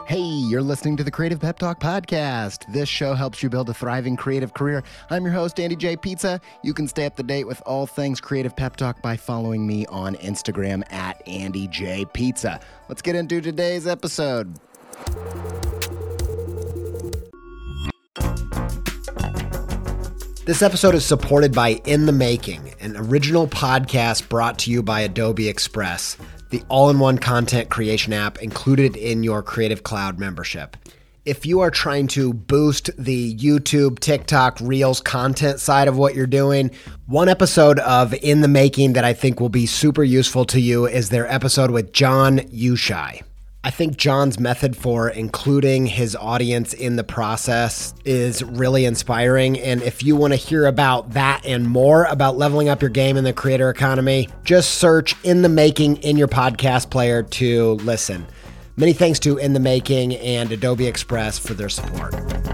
Hey, you're listening to the Creative Pep Talk Podcast. This show helps you build a thriving creative career. I'm your host, Andy J. Pizza. You can stay up to date with all things Creative Pep Talk by following me on Instagram at Andy J. Pizza. Let's get into today's episode. This episode is supported by In the Making, an original podcast brought to you by Adobe Express, the all-in-one content creation app included in your Creative Cloud membership. If you are trying to boost the YouTube, TikTok, Reels content side of what you're doing, one episode of In the Making that I think will be super useful to you is their episode with John Ushai. I think John's method for including his audience in the process is really inspiring. And if you want to hear about that and more about leveling up your game in the creator economy, just search In the Making in your podcast player to listen. Many thanks to In the Making and Adobe Express for their support.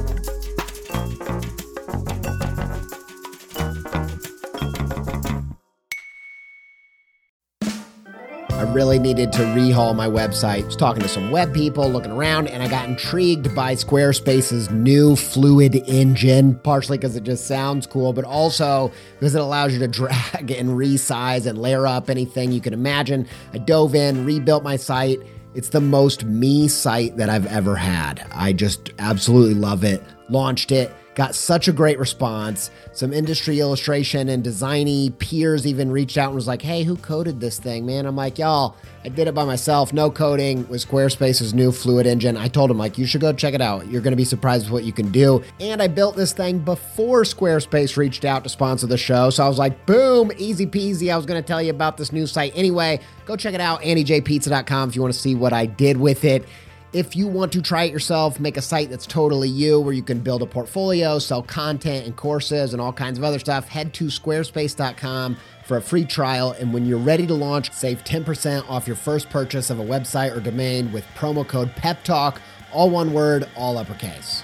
I really needed to rehaul my website. I was talking to some web people, looking around, and I got intrigued by Squarespace's new Fluid engine, partially because it just sounds cool, but also because it allows you to drag and resize and layer up anything you can imagine. I dove in, rebuilt my site. It's the most me site that I've ever had. I just absolutely love it. Launched it. Got such a great response. Some industry illustration and designy peers even reached out and was like, hey, who coded this thing, man? I'm like, y'all, I did it by myself. No coding with Squarespace's new Fluid engine. I told him, like, you should go check it out. You're going to be surprised with what you can do. And I built this thing before Squarespace reached out to sponsor the show. So I was like, boom, easy peasy. I was going to tell you about this new site anyway. Go check it out, andyjpizza.com, if you want to see what I did with it. If you want to try it yourself, make a site that's totally you, where you can build a portfolio, sell content and courses and all kinds of other stuff, head to squarespace.com for a free trial. And when you're ready to launch, save 10% off your first purchase of a website or domain with promo code PEPTALK, all one word, all uppercase.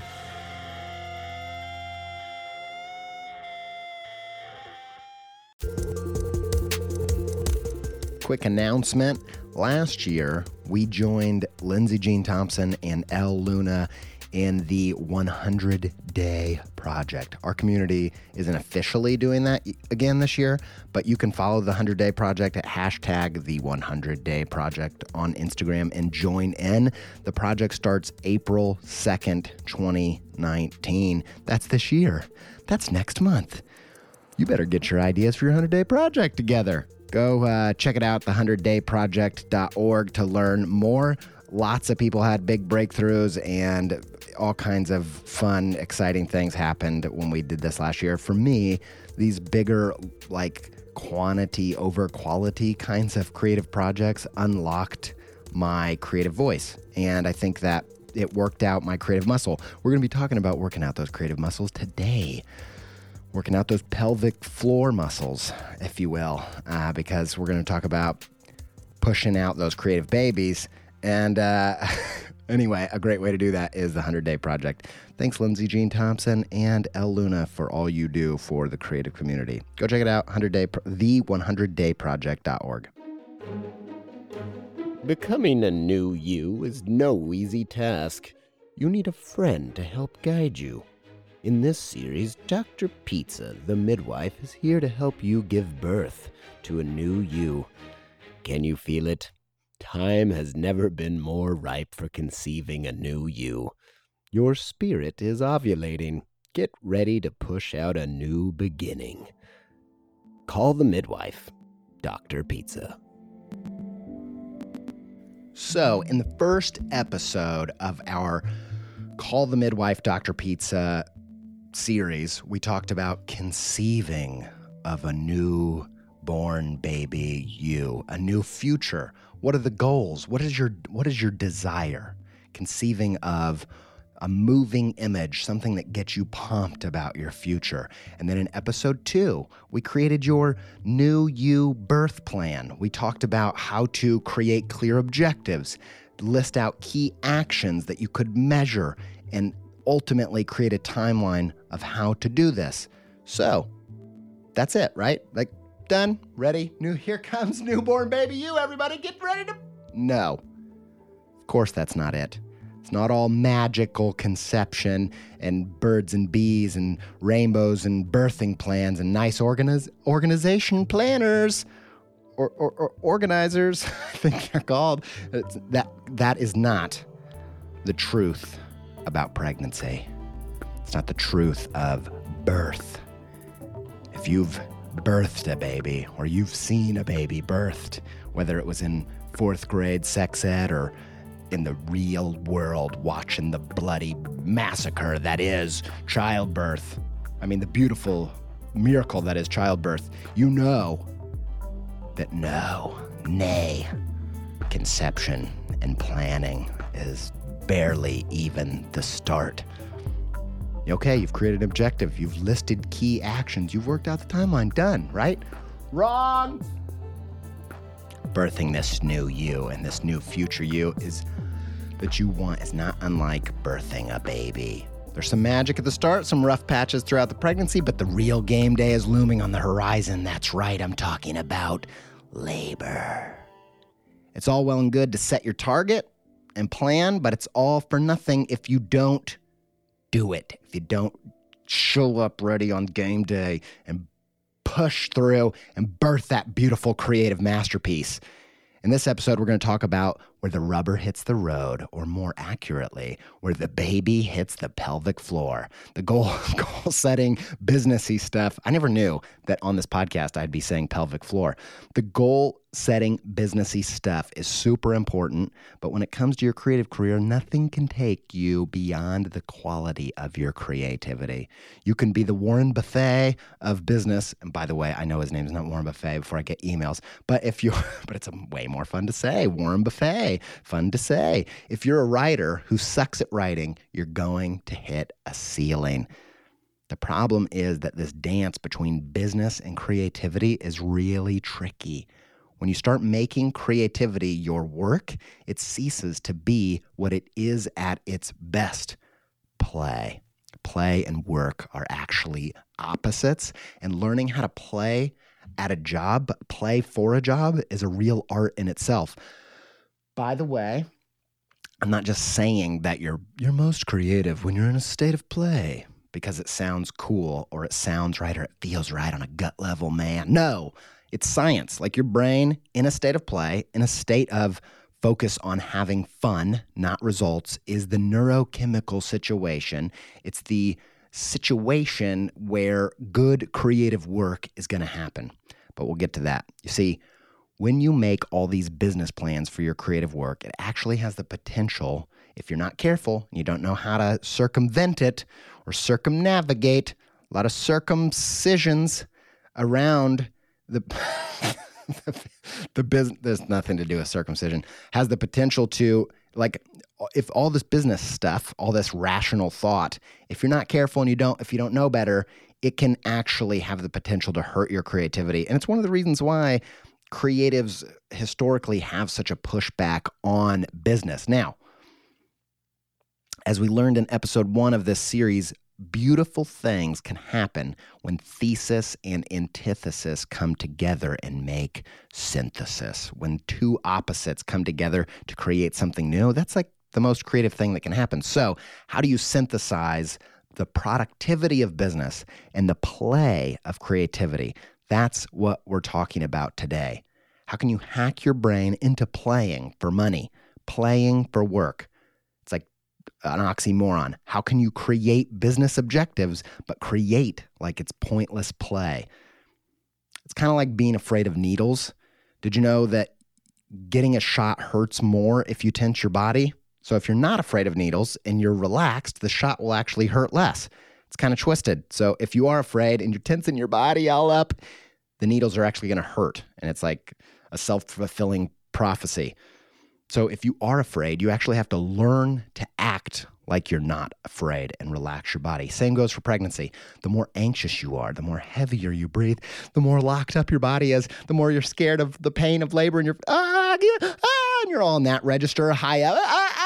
Quick announcement. Last year, we joined Lindsay Jean Thompson and Elle Luna in the 100-Day Project. Our community isn't officially doing that again this year, but you can follow the 100-Day Project at hashtag the 100-Day Project on Instagram and join in. The project starts April 2nd, 2019. That's this year. That's next month. You better get your ideas for your 100-Day Project together. Go check it out, the100dayproject.org, to learn more. Lots of people had big breakthroughs and all kinds of fun, exciting things happened when we did this last year. For me, these bigger, like, quantity over quality kinds of creative projects unlocked my creative voice. And I think that it worked out my creative muscle. We're going to be talking about working out those creative muscles today. Working out those pelvic floor muscles, if you will, because we're going to talk about pushing out those creative babies. And anyway, a great way to do that is the 100-Day Project. Thanks, Lindsay Jean Thompson and Elle Luna, for all you do for the creative community. Go check it out, the100dayproject.org. Becoming a new you is no easy task. You need a friend to help guide you. In this series, Dr. Pizza, the midwife, is here to help you give birth to a new you. Can you feel it? Time has never been more ripe for conceiving a new you. Your spirit is ovulating. Get ready to push out a new beginning. Call the midwife, Dr. Pizza. So, in the first episode of our Call the Midwife, Dr. Pizza series, we talked about conceiving of a new born baby you, a new future. What are the goals? What is your desire? Conceiving of a moving image, something that gets you pumped about your future. And then in episode 2, we created your new you birth plan. We talked about how to create clear objectives, list out key actions that you could measure, and ultimately create a timeline of how to do this. So that's it, right? Like, done, ready, here comes newborn baby you, everybody get ready to... No, of course that's not it. It's not all magical conception and birds and bees and rainbows and birthing plans and nice organization planners or organizers, I think they're called. That is not the truth about pregnancy. It's not the truth of birth. If you've birthed a baby or you've seen a baby birthed, whether it was in 4th grade sex ed or in the real world watching the bloody massacre that is childbirth, I mean the beautiful miracle that is childbirth, you know that conception and planning is barely even the start. Okay, you've created an objective, you've listed key actions, you've worked out the timeline, done, right? Wrong! Birthing this new you and this new future you that you want is not unlike birthing a baby. There's some magic at the start, some rough patches throughout the pregnancy, but the real game day is looming on the horizon. That's right, I'm talking about labor. It's all well and good to set your target and plan, but it's all for nothing if you don't do it. If you don't show up ready on game day and push through and birth that beautiful creative masterpiece. In this episode, we're going to talk about where the rubber hits the road, or more accurately, where the baby hits the pelvic floor. The goal-setting, businessy stuff. I never knew that on this podcast I'd be saying pelvic floor. The goal-setting, businessy stuff is super important, but when it comes to your creative career, nothing can take you beyond the quality of your creativity. You can be the Warren Buffett of business, and by the way, I know his name's not Warren Buffett before I get emails, but it's a way more fun to say, Warren Buffett. Fun to say. If you're a writer who sucks at writing, you're going to hit a ceiling. The problem is that this dance between business and creativity is really tricky. When you start making creativity your work, it ceases to be what it is at its best. Play. Play and work are actually opposites, and learning how to play at a job, play for a job, is a real art in itself. By the way, I'm not just saying that you're most creative when you're in a state of play because it sounds cool or it sounds right or it feels right on a gut level, man. No, it's science. Like your brain in a state of play, in a state of focus on having fun, not results, is the neurochemical situation. It's the situation where good creative work is going to happen. But we'll get to that. You see, when you make all these business plans for your creative work, it actually has the potential, if you're not careful and you don't know how to circumvent it or circumnavigate, a lot of circumcisions around the business, there's nothing to do with circumcision, has the potential to, like, if all this business stuff, all this rational thought, if you're not careful and if you don't know better, it can actually have the potential to hurt your creativity. And it's one of the reasons why creatives historically have such a pushback on business. Now, as we learned in episode 1 of this series, beautiful things can happen when thesis and antithesis come together and make synthesis. When two opposites come together to create something new, that's like the most creative thing that can happen. So, how do you synthesize the productivity of business and the play of creativity? That's what we're talking about today. How can you hack your brain into playing for money, playing for work? It's like an oxymoron. How can you create business objectives, but create like it's pointless play? It's kind of like being afraid of needles. Did you know that getting a shot hurts more if you tense your body? So if you're not afraid of needles and you're relaxed, the shot will actually hurt less. It's kind of twisted. So if you are afraid and you're tensing your body all up, the needles are actually going to hurt. And it's like a self-fulfilling prophecy. So if you are afraid, you actually have to learn to act like you're not afraid and relax your body. Same goes for pregnancy. The more anxious you are, the more heavier you breathe, the more locked up your body is, the more you're scared of the pain of labor and you're, and you're all in that register high up.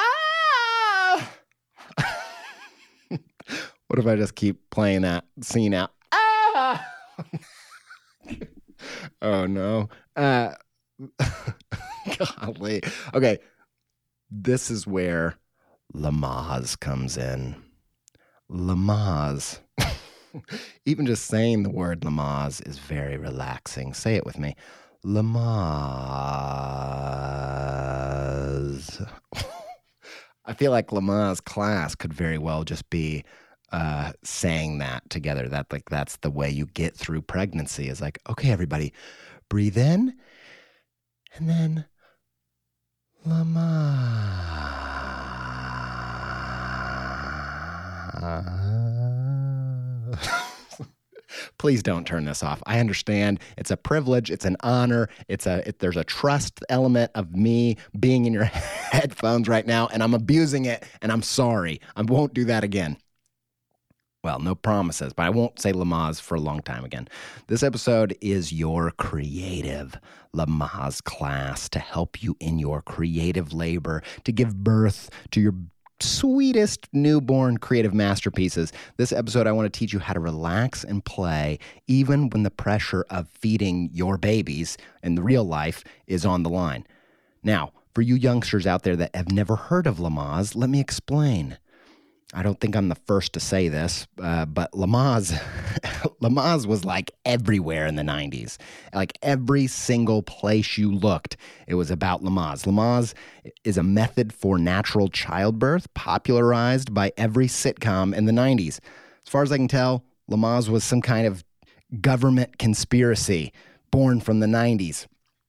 What if I just keep playing that scene out? Oh, no. Golly. Okay. This is where Lamaze comes in. Lamaze. Even just saying the word Lamaze is very relaxing. Say it with me. Lamaze. I feel like Lamaze class could very well just be saying that together. That's the way you get through pregnancy. Is like, okay, everybody, breathe in, and then Lamaze. Please don't turn this off. I understand it's a privilege. It's an honor. There's a trust element of me being in your headphones right now, and I'm abusing it, and I'm sorry. I won't do that again. Well, no promises, but I won't say Lamaze for a long time again. This episode is your creative Lamaze class to help you in your creative labor, to give birth to your sweetest newborn creative masterpieces. This episode, I want to teach you how to relax and play even when the pressure of feeding your babies in the real life is on the line. Now, for you youngsters out there that have never heard of Lamaze, let me explain. I don't think I'm the first to say this, but Lamaze was like everywhere in the 90s. Like every single place you looked, it was about Lamaze. Lamaze is a method for natural childbirth popularized by every sitcom in the 90s. As far as I can tell, Lamaze was some kind of government conspiracy born from the 90s.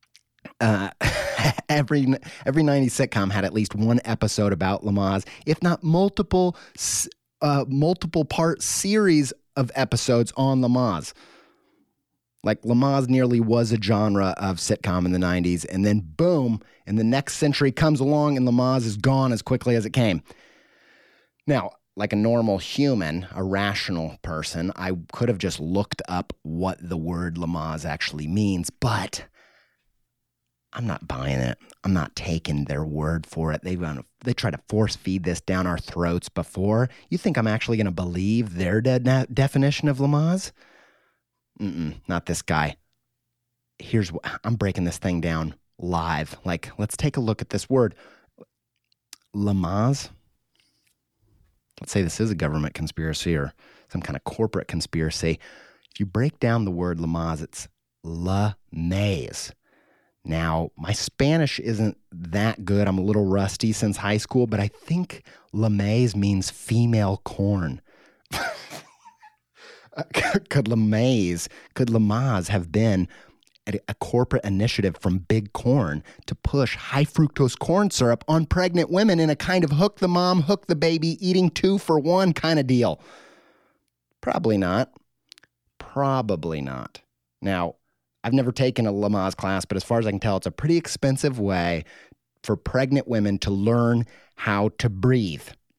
Every 90s sitcom had at least one episode about Lamaze, if not multiple part series of episodes on Lamaze. Like Lamaze nearly was a genre of sitcom in the 90s, and then boom, and the next century comes along and Lamaze is gone as quickly as it came. Now, like a normal human, a rational person, I could have just looked up what the word Lamaze actually means, but I'm not buying it. I'm not taking their word for it. They try to force feed this down our throats before. You think I'm actually going to believe their definition of Lamaze? Not this guy. I'm breaking this thing down live. Like, let's take a look at this word. Lamaze. Let's say this is a government conspiracy or some kind of corporate conspiracy. If you break down the word Lamaze, it's la maze. Now, my Spanish isn't that good. I'm a little rusty since high school, but I think Lamaze means female corn. Could Lamaze have been a corporate initiative from Big Corn to push high fructose corn syrup on pregnant women in a kind of hook the mom, hook the baby, eating 2 for 1 kind of deal? Probably not. Now, I've never taken a Lamaze class, but as far as I can tell, it's a pretty expensive way for pregnant women to learn how to breathe.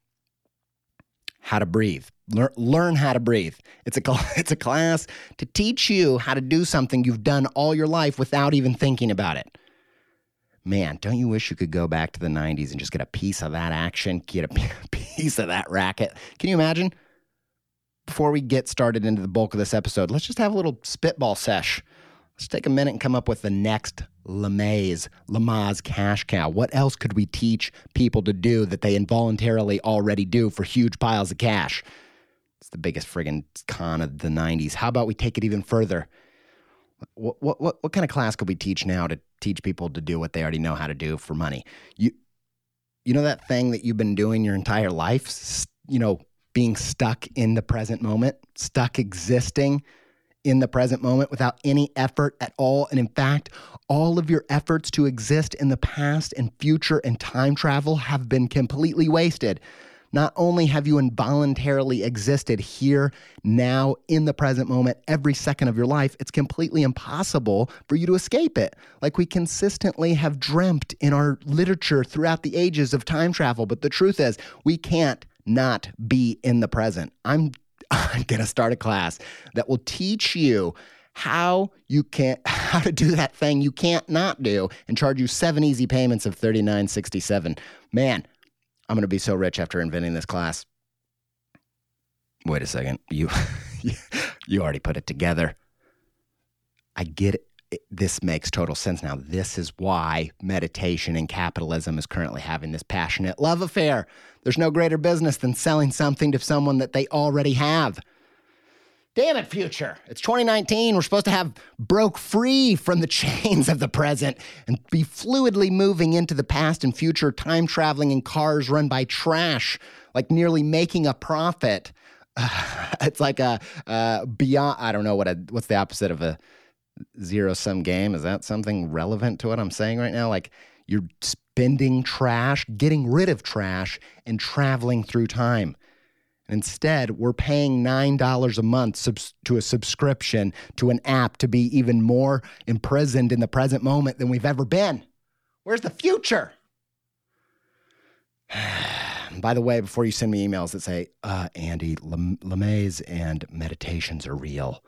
Learn how to breathe. It's a class to teach you how to do something you've done all your life without even thinking about it. Man, don't you wish you could go back to the 90s and just get a piece of that action, get a piece of that racket? Can you imagine? Before we get started into the bulk of this episode, let's just have a little spitball sesh. Let's take a minute and come up with the next Lamaze cash cow. What else could we teach people to do that they involuntarily already do for huge piles of cash? It's the biggest friggin' con of the 90s. How about we take it even further? What kind of class could we teach now to teach people to do what they already know how to do for money? You know that thing that you've been doing your entire life? Being stuck in the present moment, stuck existing in the present moment without any effort at all. And in fact, all of your efforts to exist in the past and future and time travel have been completely wasted. Not only have you involuntarily existed here, now, in the present moment, every second of your life, it's completely impossible for you to escape it. Like we consistently have dreamt in our literature throughout the ages of time travel. But the truth is, we can't not be in the present. I'm going to start a class that will teach you how to do that thing you can't not do and charge you 7 easy payments of $39.67. Man, I'm going to be so rich after inventing this class. Wait a second. You already put it together. I get it. this makes total sense now. This is why meditation and capitalism is currently having this passionate love affair. There's no greater business than selling something to someone that they already have. Damn it, future. It's 2019. We're supposed to have broke free from the chains of the present and be fluidly moving into the past and future, time traveling in cars run by trash, like nearly making a profit. It's like a beyond, I don't know what's the opposite of a zero-sum game. Is that something relevant to what I'm saying right now? Like you're spending trash, getting rid of trash, and traveling through time. Instead, we're paying $9 a month to a subscription to an app to be even more imprisoned in the present moment than we've ever been. Where's the future? By the way, before you send me emails that say, Andy, LeMays and meditations are real.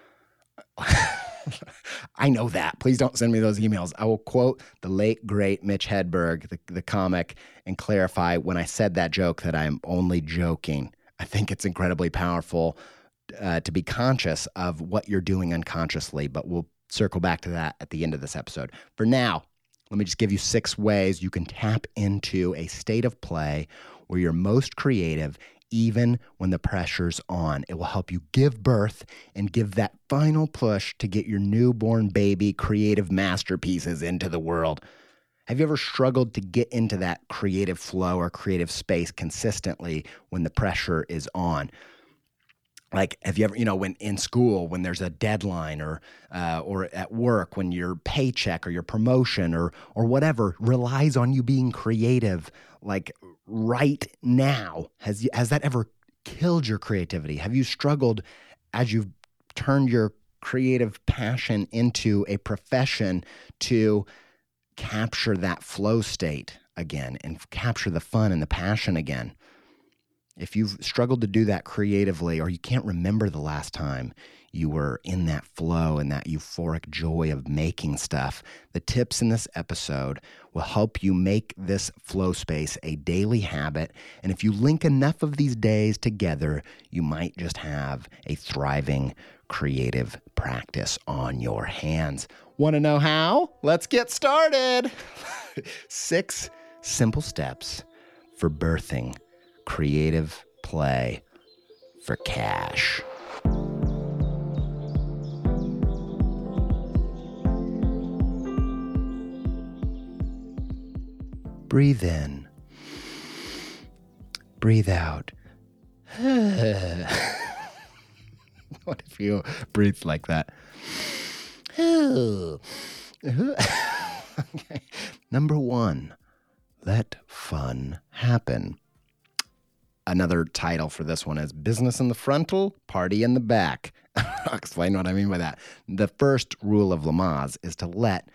I know that. Please don't send me those emails. I will quote the late, great Mitch Hedberg, the comic, and clarify when I said that joke that I am only joking. I think it's incredibly powerful to be conscious of what you're doing unconsciously, but we'll circle back to that at the end of this episode. For now, let me just give you 6 ways you can tap into a state of play where you're most creative even when the pressure's on. It will help you give birth and give that final push to get your newborn baby creative masterpieces into the world. Have you ever struggled to get into that creative flow or creative space consistently when the pressure is on? Like, have you ever, when in school, when there's a deadline or at work, when your paycheck or your promotion or whatever relies on you being creative, like right now, has that ever killed your creativity? Have you struggled as you've turned your creative passion into a profession to capture that flow state again and capture the fun and the passion again? If you've struggled to do that creatively, or you can't remember the last time you were in that flow and that euphoric joy of making stuff, the tips in this episode will help you make this flow space a daily habit. And if you link enough of these days together, you might just have a thriving creative practice on your hands. Want to know how? Let's get started. 6 simple steps for birthing creative play for cash. Breathe in. Breathe out. What if you breathe like that? Okay. Number 1, let fun happen. Another title for this one is Business in the Frontal, Party in the Back. I'll explain what I mean by that. The first rule of Lamaze is to let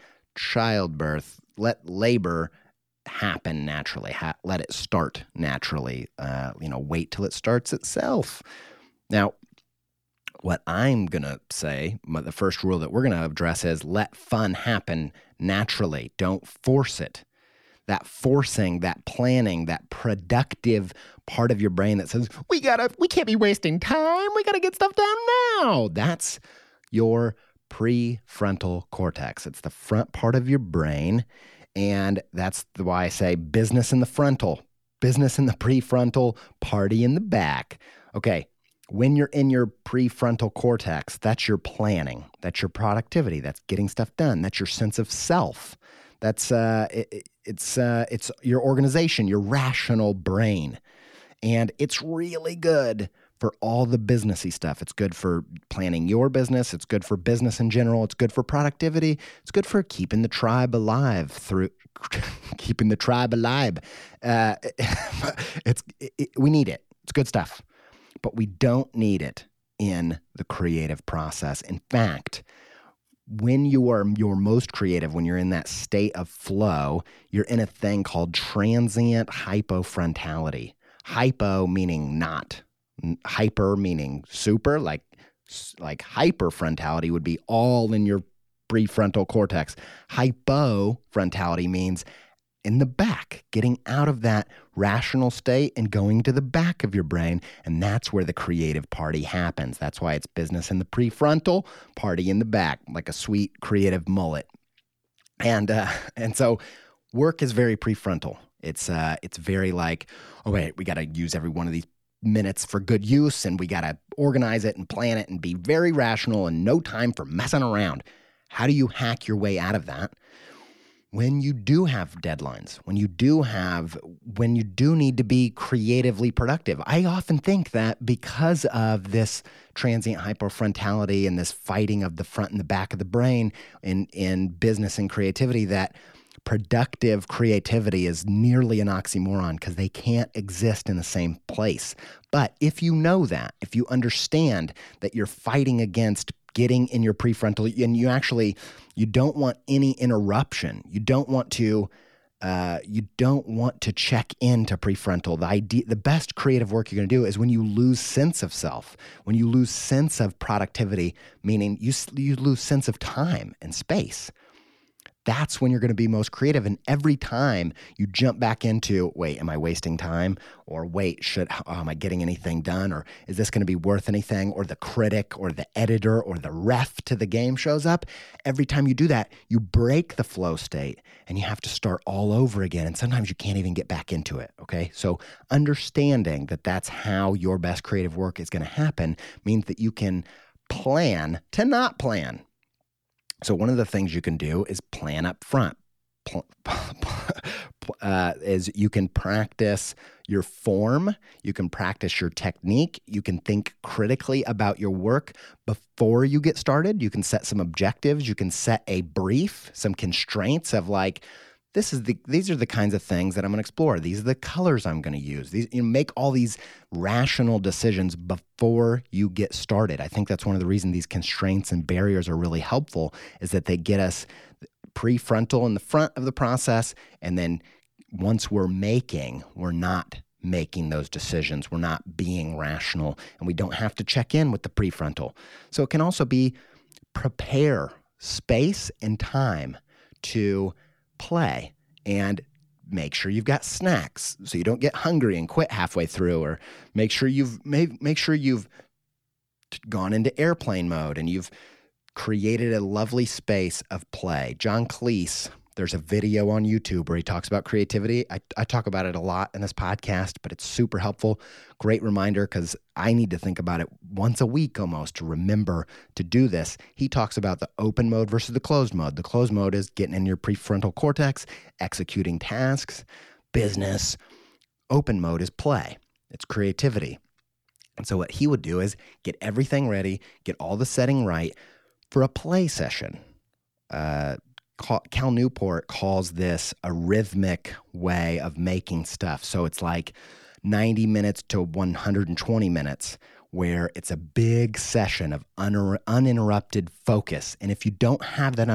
labor happen naturally. Let it start naturally. Wait till it starts itself. Now, what I'm going to say, the first rule that we're going to address is let fun happen naturally. Don't force it. That forcing, that planning, that productive part of your brain that says, we can't be wasting time. We got to get stuff done now. That's your prefrontal cortex. It's the front part of your brain. And that's why I say business in the frontal, business in the prefrontal, party in the back. Okay. When you're in your prefrontal cortex, that's your planning. That's your productivity. That's getting stuff done. That's your sense of self. That's it's your organization, your rational brain. And it's really good for all the businessy stuff. It's good for planning your business. It's good for business in general. It's good for productivity. It's good for keeping the tribe alive keeping the tribe alive. We need it. It's good stuff. But we don't need it in the creative process. In fact, when you are your most creative, when you're in that state of flow, you're in a thing called transient hypofrontality. Hypo meaning not, hyper meaning super, like hyperfrontality would be all in your prefrontal cortex. Hypofrontality means in the back, getting out of that rational state and going to the back of your brain. And that's where the creative party happens. That's why it's business in the prefrontal, party in the back, like a sweet creative mullet. And so work is very prefrontal. It's very like, oh wait, we got to use every one of these minutes for good use, and we got to organize it and plan it and be very rational and no time for messing around. How do you hack your way out of that? When you do have deadlines, when you do need to be creatively productive. I often think that because of this transient hypofrontality and this fighting of the front and the back of the brain in business and creativity, that productive creativity is nearly an oxymoron because they can't exist in the same place. But if you know that, if you understand that you're fighting against getting in your prefrontal, and you don't want any interruption. You don't want to check into prefrontal. The best creative work you're going to do is when you lose sense of self, when you lose sense of productivity, meaning you lose sense of time and space. That's when you're going to be most creative. And every time you jump back into, wait, am I wasting time? Or wait, am I getting anything done? Or is this going to be worth anything? Or the critic or the editor or the ref to the game shows up. Every time you do that, you break the flow state and you have to start all over again. And sometimes you can't even get back into it, okay? So understanding that that's how your best creative work is going to happen means that you can plan to not plan. So one of the things you can do is plan up front. Is you can practice your form, you can practice your technique, you can think critically about your work before you get started. You can set some objectives, you can set a brief, some constraints of like, these are the kinds of things that I'm going to explore. These are the colors I'm going to use. Make all these rational decisions before you get started. I think that's one of the reasons these constraints and barriers are really helpful, is that they get us prefrontal in the front of the process. And then once we're not making those decisions. We're not being rational, and we don't have to check in with the prefrontal. So it can also be prepare space and time to play, and make sure you've got snacks so you don't get hungry and quit halfway through, or make sure you've gone into airplane mode and you've created a lovely space of play. John Cleese, there's a video on YouTube where he talks about creativity. I talk about it a lot in this podcast, but it's super helpful. Great reminder, because I need to think about it once a week almost to remember to do this. He talks about the open mode versus the closed mode. The closed mode is getting in your prefrontal cortex, executing tasks, business. Open mode is play. It's creativity. And so what he would do is get everything ready, get all the setting right for a play session. Cal Newport calls this a rhythmic way of making stuff. So it's like 90 minutes to 120 minutes where it's a big session of uninterrupted focus. And if you don't have that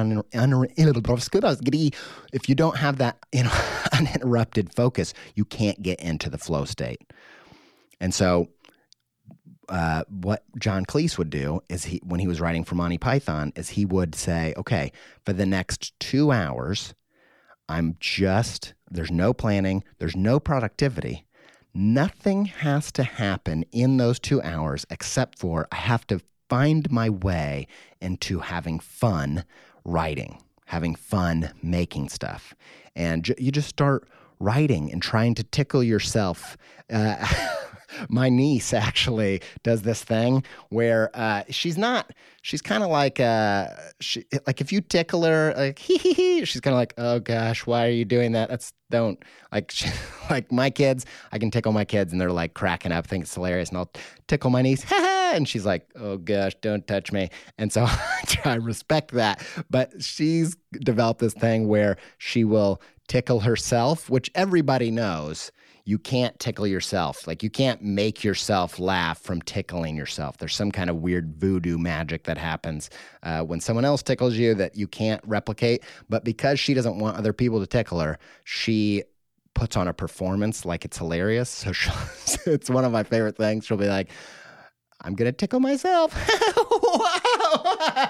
uninterrupted focus, you can't get into the flow state. And so what John Cleese would do is when he was writing for Monty Python, is he would say, okay, for the next 2 hours, there's no planning, there's no productivity. Nothing has to happen in those 2 hours except for I have to find my way into having fun writing, having fun making stuff. And you just start writing and trying to tickle yourself. My niece actually does this thing where she's kind of like, like if you tickle her, like, she's kind of like, oh gosh, why are you doing that? Like my kids, I can tickle my kids and they're like cracking up, think it's hilarious. And I'll tickle my niece, and she's like, oh gosh, don't touch me. And so I respect that. But she's developed this thing where she will tickle herself, which everybody knows. You can't tickle yourself. Like, you can't make yourself laugh from tickling yourself. There's some kind of weird voodoo magic that happens when someone else tickles you that you can't replicate. But because she doesn't want other people to tickle her, she puts on a performance like it's hilarious. So it's one of my favorite things. She'll be like, I'm going to tickle myself.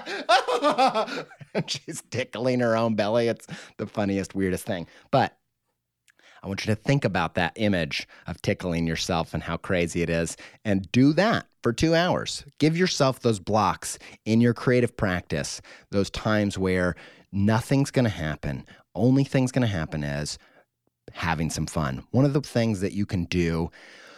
And she's tickling her own belly. It's the funniest, weirdest thing. But I want you to think about that image of tickling yourself and how crazy it is, and do that for 2 hours. Give yourself those blocks in your creative practice, those times where nothing's going to happen. Only thing's going to happen is having some fun. One of the things that you can do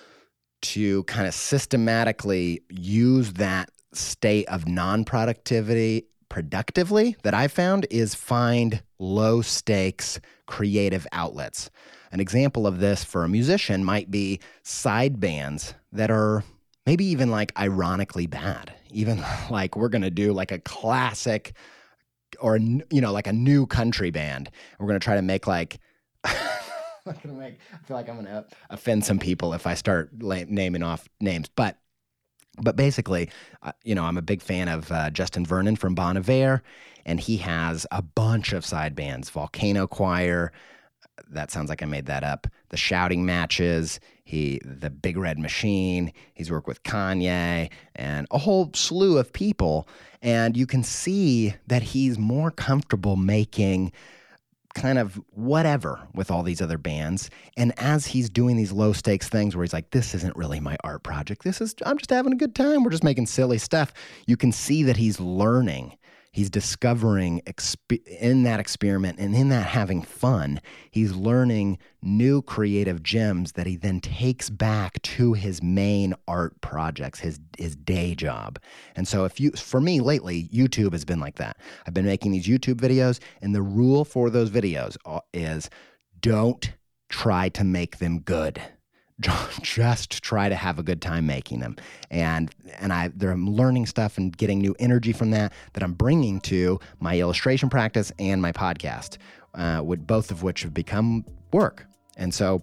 to kind of systematically use that state of non-productivity productively that I found is find low stakes creative outlets. An example of this for a musician might be side bands that are maybe even like ironically bad. Even like we're going to do like a classic or, like a new country band. We're going to try to make like, I feel like I'm going to offend some people if I start naming off names, but basically, I'm a big fan of Justin Vernon from Bon Iver, and he has a bunch of side bands, Volcano Choir, that sounds like I made that up, the Shouting Matches, the Big Red Machine, he's worked with Kanye, and a whole slew of people, and you can see that he's more comfortable making kind of whatever with all these other bands. And as he's doing these low stakes things where he's like, this isn't really my art project. I'm just having a good time. We're just making silly stuff. You can see that he's learning. He's discovering in that experiment and in that having fun, he's learning new creative gems that he then takes back to his main art projects, his day job. And so for me lately, YouTube has been like that. I've been making these YouTube videos, and the rule for those videos is don't try to make them good. Just try to have a good time making them. And I'm learning stuff and getting new energy from that I'm bringing to my illustration practice and my podcast, with both of which have become work. And so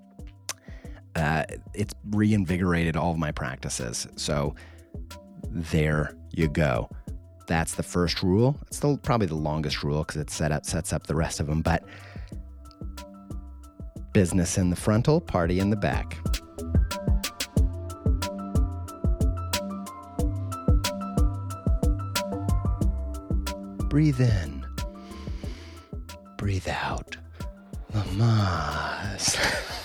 it's reinvigorated all of my practices. So there you go. That's the first rule. It's probably the longest rule because it sets up the rest of them. But business in the frontal, party in the back. Breathe in. Breathe out. Lamaze.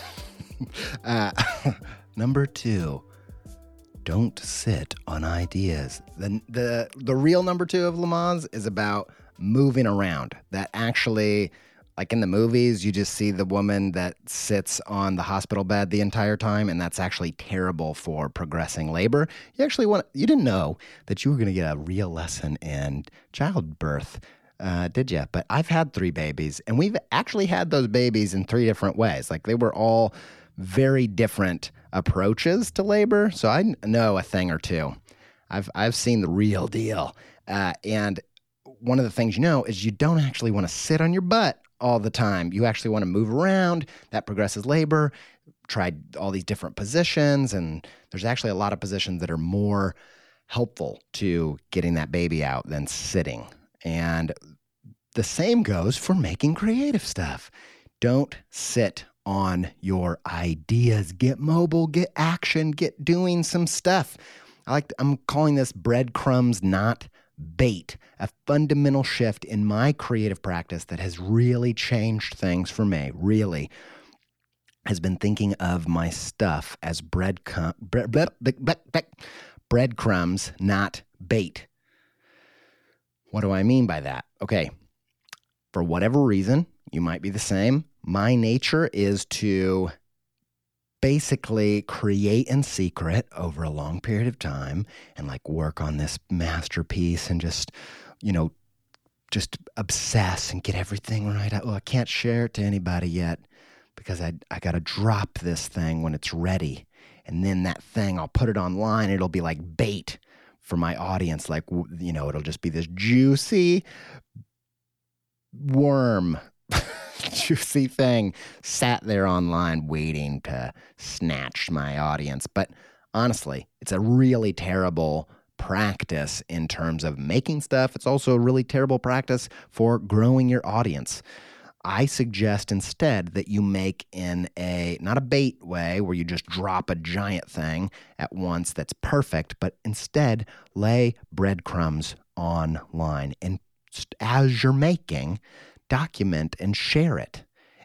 Number 2, don't sit on ideas. The real number 2 of Lamaze is about moving around. That actually, like in the movies, you just see the woman that sits on the hospital bed the entire time, and that's actually terrible for progressing labor. You didn't know that you were going to get a real lesson in childbirth, did you? But I've had 3 babies, and we've actually had those babies in 3 different ways. Like they were all very different approaches to labor, so I know a thing or two. I've seen the real deal, and one of the things is you don't actually want to sit on your butt all the time. You actually want to move around. That progresses labor. Tried all these different positions, and there's actually a lot of positions that are more helpful to getting that baby out than sitting. And the same goes for making creative stuff. Don't sit on your ideas. Get mobile, get action, get doing some stuff. I'm calling this breadcrumbs, not bait, a fundamental shift in my creative practice that has really changed things for me, really has been thinking of my stuff as breadcrumbs, not bait. What do I mean by that? Okay, for whatever reason, you might be the same. My nature is to basically create in secret over a long period of time and like work on this masterpiece and just obsess and get everything right. I can't share it to anybody yet because I got to drop this thing when it's ready. And then that thing, I'll put it online. It'll be like bait for my audience. Like, it'll just be this juicy worm juicy thing sat there online waiting to snatch my audience. But honestly, it's a really terrible practice in terms of making stuff. It's also a really terrible practice for growing your audience. I suggest instead that you make in not a bait way where you just drop a giant thing at once that's perfect, but instead lay breadcrumbs online. And as you're making, document and share it.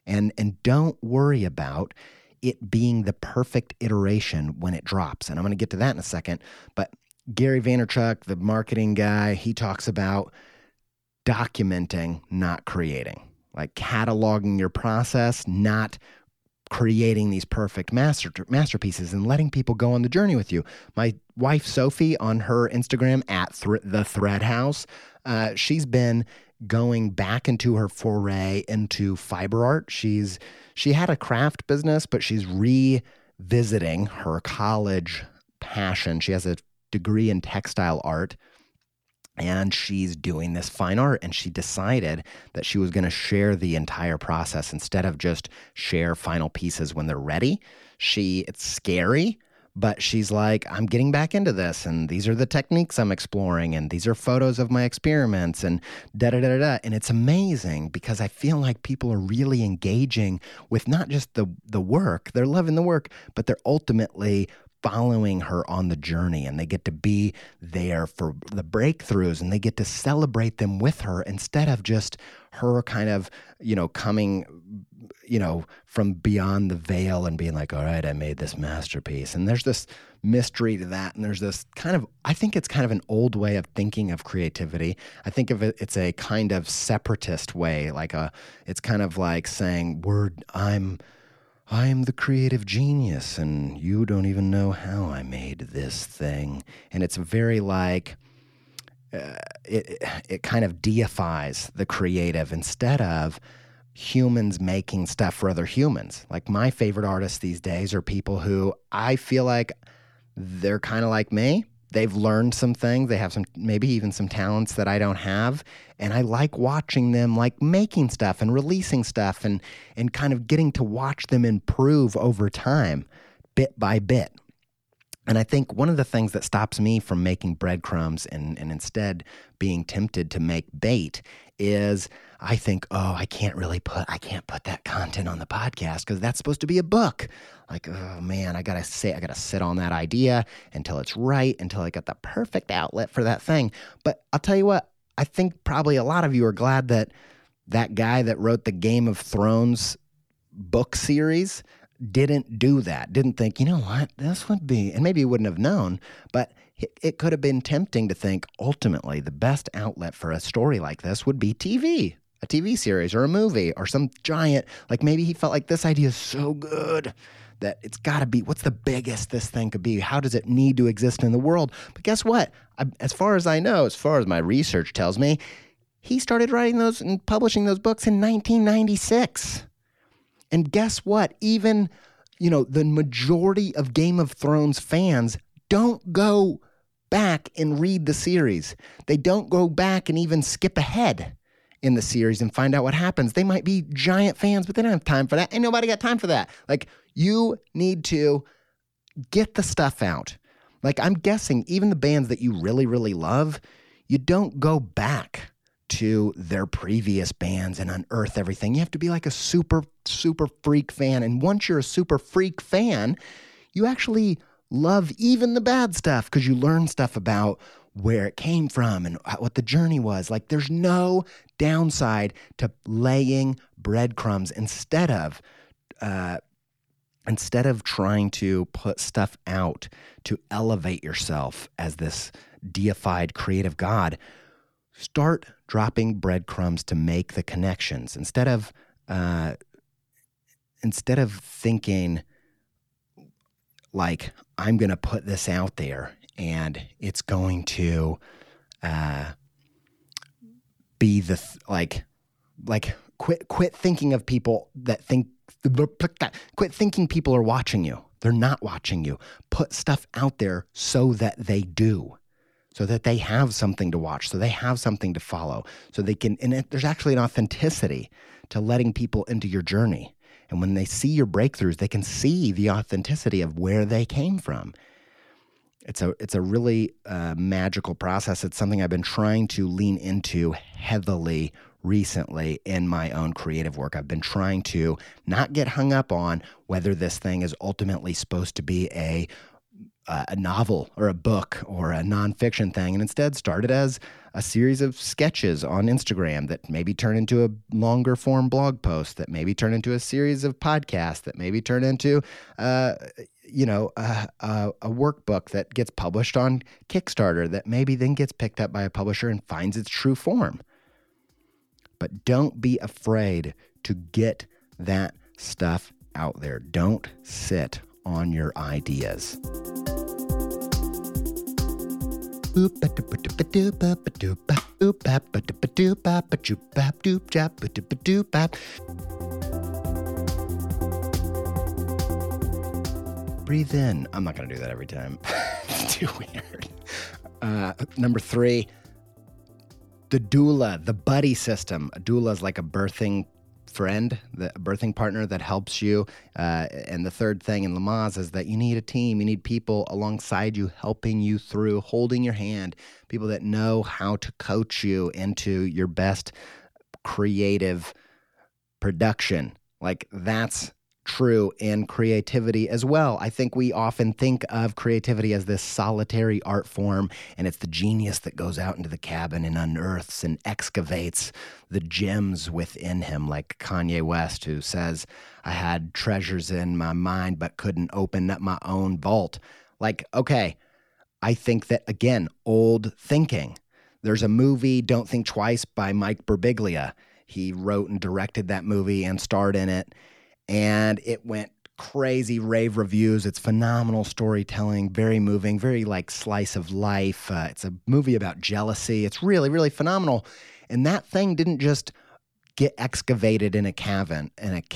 And don't worry about it being the perfect iteration when it drops. And I'm going to get to that in a second. But Gary Vaynerchuk, the marketing guy, he talks about documenting, not creating, like cataloging your process, not creating these perfect masterpieces and letting people go on the journey with you. My wife, Sophie, on her Instagram at the Thread House, she's been going back into her foray into fiber art. She had a craft business, but she's revisiting her college passion. She has a degree in textile art, and she's doing this fine art, and she decided that she was going to share the entire process instead of just share final pieces when they're ready. It's scary, but she's like, I'm getting back into this, and these are the techniques I'm exploring, and these are photos of my experiments, and da-da-da-da-da. And it's amazing because I feel like people are really engaging with not just the work, they're loving the work, but they're ultimately following her on the journey, and they get to be there for the breakthroughs, and they get to celebrate them with her instead of just her kind of, coming, from beyond the veil and being like, all right, I made this masterpiece. And there's this mystery to that. And there's this I think it's kind of an old way of thinking of creativity. I think of it, it's a kind of separatist way, it's kind of like saying, I am the creative genius, and you don't even know how I made this thing. And it's very like, it kind of deifies the creative instead of humans making stuff for other humans. Like my favorite artists these days are people who I feel like they're kind of like me. They've learned some things. They have maybe even some talents that I don't have. And I like watching them like making stuff and releasing stuff and kind of getting to watch them improve over time, bit by bit. And I think one of the things that stops me from making breadcrumbs and instead being tempted to make bait is I think, I can't put that content on the podcast because that's supposed to be a book. Like, oh man, I gotta sit on that idea until it's right, until I got the perfect outlet for that thing. But I'll tell you what, I think probably a lot of you are glad that guy that wrote the Game of Thrones book series didn't do that. Didn't think, you know what, this would be, and maybe he wouldn't have known, but it could have been tempting to think ultimately the best outlet for a story like this would be TV, a TV series or a movie or some giant, like maybe he felt like this idea is so good that it's got to be, what's the biggest this thing could be? How does it need to exist in the world? But guess what? As far as I know, as far as my research tells me, he started writing those and publishing those books in 1996. And guess what? Even, the majority of Game of Thrones fans don't go back and read the series. They don't go back and even skip ahead in the series and find out what happens. They might be giant fans, but they don't have time for that. Ain't nobody got time for that. Like, you need to get the stuff out. Like, I'm guessing even the bands that you really, really love, you don't go back to their previous bands and unearth everything. You have to be like a super, super freak fan. And once you're a super freak fan, you actually love even the bad stuff because you learn stuff about where it came from and what the journey was. Like, there's no downside to laying breadcrumbs instead of trying to put stuff out to elevate yourself as this deified creative God. Start dropping breadcrumbs to make the connections instead of thinking like, I'm going to put this out there and it's going to be quit thinking of people that think, quit thinking people are watching you. They're not watching you. Put stuff out there so that they do. So that they have something to watch, so they have something to follow, so they can, there's actually an authenticity to letting people into your journey. And when they see your breakthroughs, they can see the authenticity of where they came from. It's a really magical process. It's something I've been trying to lean into heavily recently in my own creative work. I've been trying to not get hung up on whether this thing is ultimately supposed to be a a novel or a book or a nonfiction thing, and instead started as a series of sketches on Instagram that maybe turn into a longer form blog post, that maybe turn into a series of podcasts, that maybe turn into a workbook that gets published on Kickstarter, that maybe then gets picked up by a publisher and finds its true form. But don't be afraid to get that stuff out there. Don't sit on your ideas. Breathe in. I'm not going to do that every time. It's too weird. Number 3, the doula, the buddy system. A doula is like a birthing friend, the birthing partner that helps you. And the third thing in Lamaze is that you need a team. You need people alongside you, helping you through, holding your hand, people that know how to coach you into your best creative production. Like, that's true in creativity as well. I think we often think of creativity as this solitary art form, and it's the genius that goes out into the cabin and unearths and excavates the gems within him, like Kanye West, who says, I had treasures in my mind but couldn't open up my own vault. Like, okay, I think that, again, old thinking. There's a movie, Don't Think Twice, by Mike Birbiglia. He wrote and directed that movie and starred in it. And it went crazy rave reviews. It's phenomenal storytelling, very moving, very like slice of life. It's a movie about jealousy. It's really, really phenomenal. And that thing didn't just get excavated in a cabin,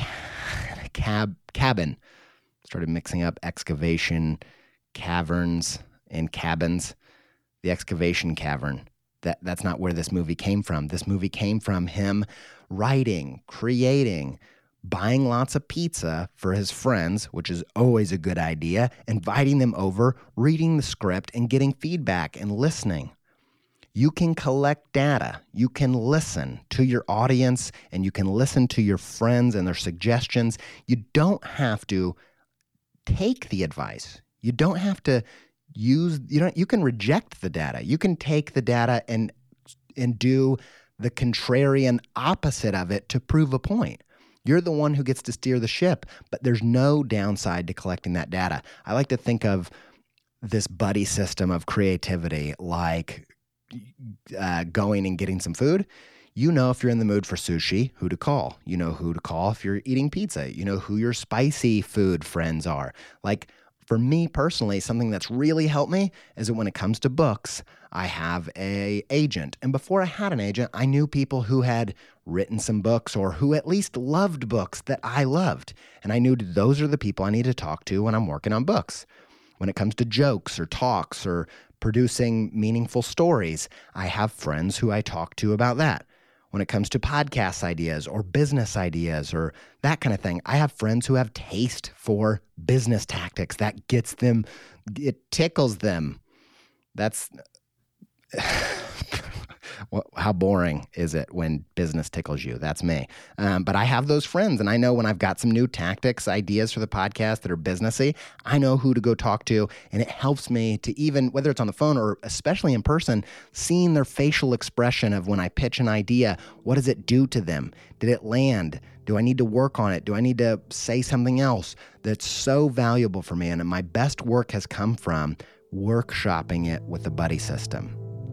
cabin. Started mixing up excavation, caverns, and cabins. The excavation cavern. That's not where this movie came from. This movie came from him writing, creating, buying lots of pizza for his friends, which is always a good idea, inviting them over, reading the script, and getting feedback and listening. You can collect data. You can listen to your audience, and you can listen to your friends and their suggestions. You don't have to take the advice. You don't have to you can reject the data. You can take the data and do the contrarian opposite of it to prove a point. You're the one who gets to steer the ship, but there's no downside to collecting that data. I like to think of this buddy system of creativity like going and getting some food. You know if you're in the mood for sushi, who to call. You know who to call if you're eating pizza. You know who your spicy food friends are. Like, for me personally, something that's really helped me is that when it comes to books, I have an agent. And before I had an agent, I knew people who had written some books or who at least loved books that I loved. And I knew those are the people I need to talk to when I'm working on books. When it comes to jokes or talks or producing meaningful stories, I have friends who I talk to about that. When it comes to podcast ideas or business ideas or that kind of thing, I have friends who have taste for business tactics. That gets them, it tickles them. That's, how boring is it when business tickles you? That's me. But I have those friends, and I know when I've got some new tactics, ideas for the podcast that are businessy, I know who to go talk to, and it helps me to, even whether it's on the phone or especially in person, seeing their facial expression of when I pitch an idea. What does it do to them? Did it land? Do I need to work on it? Do I need to say something else? That's so valuable for me, and my best work has come from workshopping it with the buddy system.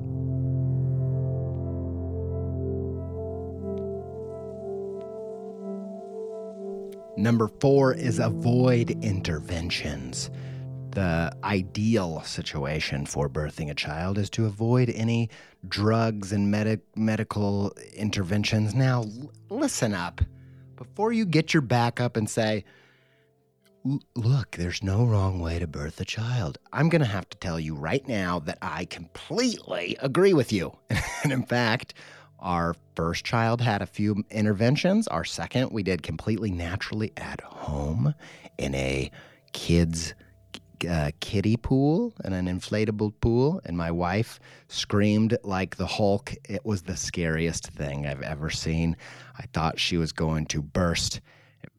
Number 4 is avoid interventions. The ideal situation for birthing a child is to avoid any drugs and medical interventions. Now, listen up. Before you get your back up and say, look, there's no wrong way to birth a child, I'm going to have to tell you right now that I completely agree with you. And in fact, our first child had a few interventions. Our second, we did completely naturally at home in a kiddie pool and an inflatable pool. And my wife screamed like the Hulk. It was the scariest thing I've ever seen. I thought she was going to burst.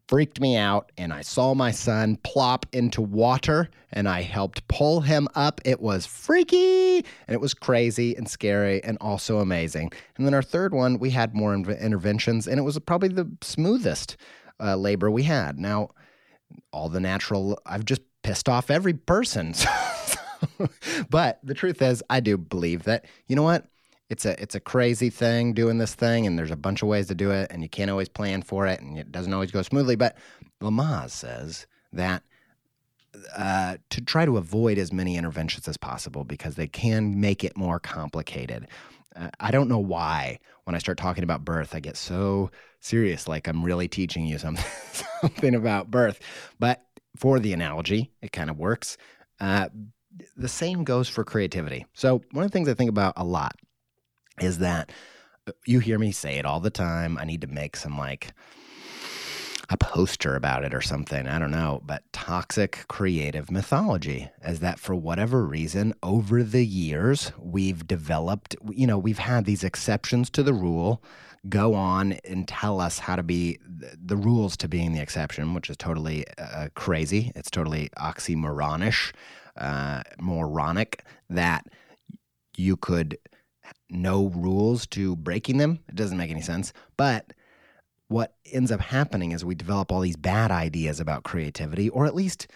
freaked me out, and I saw my son plop into water, and I helped pull him up. It was freaky, and it was crazy and scary and also amazing. And then our third one, we had more interventions, and it was probably the smoothest labor we had. Now, all the natural, I've just pissed off every person. But the truth is, I do believe that, you know what? It's a crazy thing doing this thing, and there's a bunch of ways to do it, and you can't always plan for it, and it doesn't always go smoothly. But Lamaze says that to try to avoid as many interventions as possible because they can make it more complicated. I don't know why when I start talking about birth, I get so serious, like I'm really teaching you something about birth. But for the analogy, it kind of works. The same goes for creativity. So one of the things I think about a lot is that you hear me say it all the time. I need to make some like a poster about it or something. I don't know. But toxic creative mythology is that for whatever reason, over the years, we've developed, we've had these exceptions to the rule go on and tell us how to be the rules to being the exception, which is totally crazy. It's totally oxymoronish, moronic, that you could no rules to breaking them. It doesn't make any sense. But what ends up happening is we develop all these bad ideas about creativity, or at least,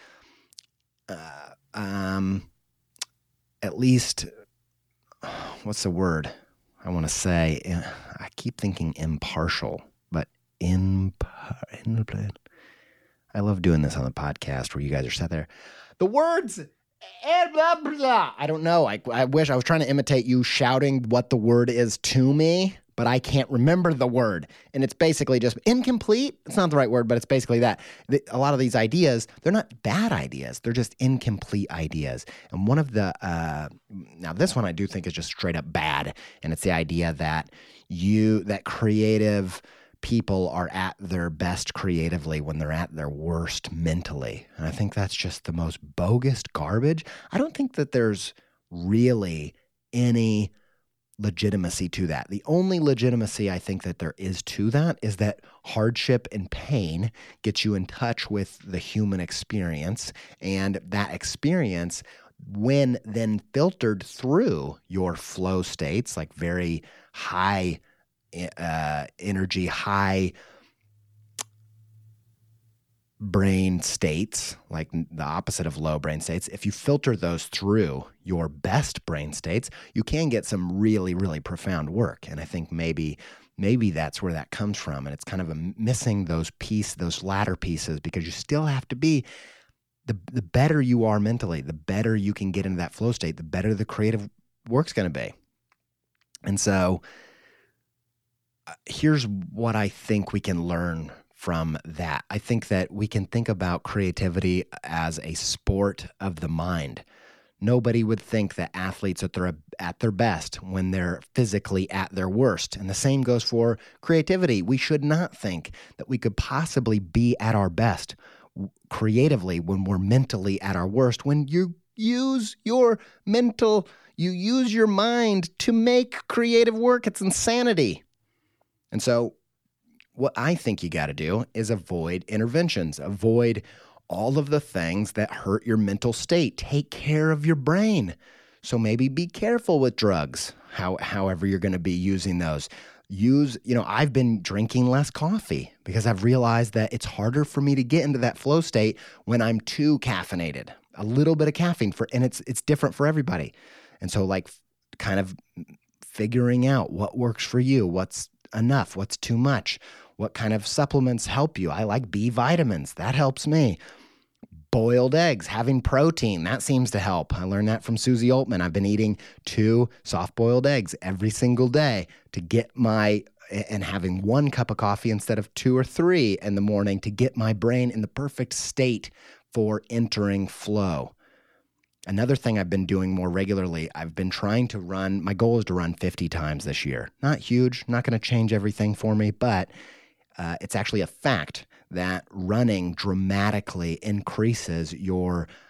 what's the word I want to say? I keep thinking impartial, but I love doing this on the podcast where you guys are sat there. The words... blah, blah. I don't know. I wish I was trying to imitate you shouting what the word is to me, but I can't remember the word. And it's basically just incomplete. It's not the right word, but it's basically that. A lot of these ideas, they're not bad ideas. They're just incomplete ideas. And one of the, now this one I do think is just straight up bad. And it's the idea that that creative people are at their best creatively when they're at their worst mentally. And I think that's just the most bogus garbage. I don't think that there's really any legitimacy to that. The only legitimacy I think that there is to that is that hardship and pain gets you in touch with the human experience, and that experience, when then filtered through your flow states, like very high energy, high brain states, like the opposite of low brain states, if you filter those through your best brain states, you can get some really, really profound work. And I think maybe that's where that comes from. And it's kind of missing those latter pieces, because you still have to be the better you are mentally, the better you can get into that flow state, the better the creative work's going to be. And so here's what I think we can learn from that. I think that we can think about creativity as a sport of the mind. Nobody would think that athletes are at their best when they're physically at their worst. And the same goes for creativity. We should not think that we could possibly be at our best creatively when we're mentally at our worst. When you use your mind to make creative work, it's insanity. And so what I think you got to do is avoid interventions, avoid all of the things that hurt your mental state. Take care of your brain. So maybe be careful with drugs, however you're going to be using those. I've been drinking less coffee because I've realized that it's harder for me to get into that flow state when I'm too caffeinated. A little bit of caffeine and it's different for everybody. And so like kind of figuring out what works for you, what's enough, what's too much, what kind of supplements help you. I like B vitamins. That helps me. Boiled eggs, having protein, that seems to help. I learned that from Susie Altman. I've been eating 2 soft-boiled eggs every single day to get and having 1 cup of coffee instead of 2 or 3 in the morning to get my brain in the perfect state for entering flow. Another thing I've been doing more regularly, I've been trying to run, my goal is to run 50 times this year. Not huge, not going to change everything for me, but it's actually a fact that running dramatically increases your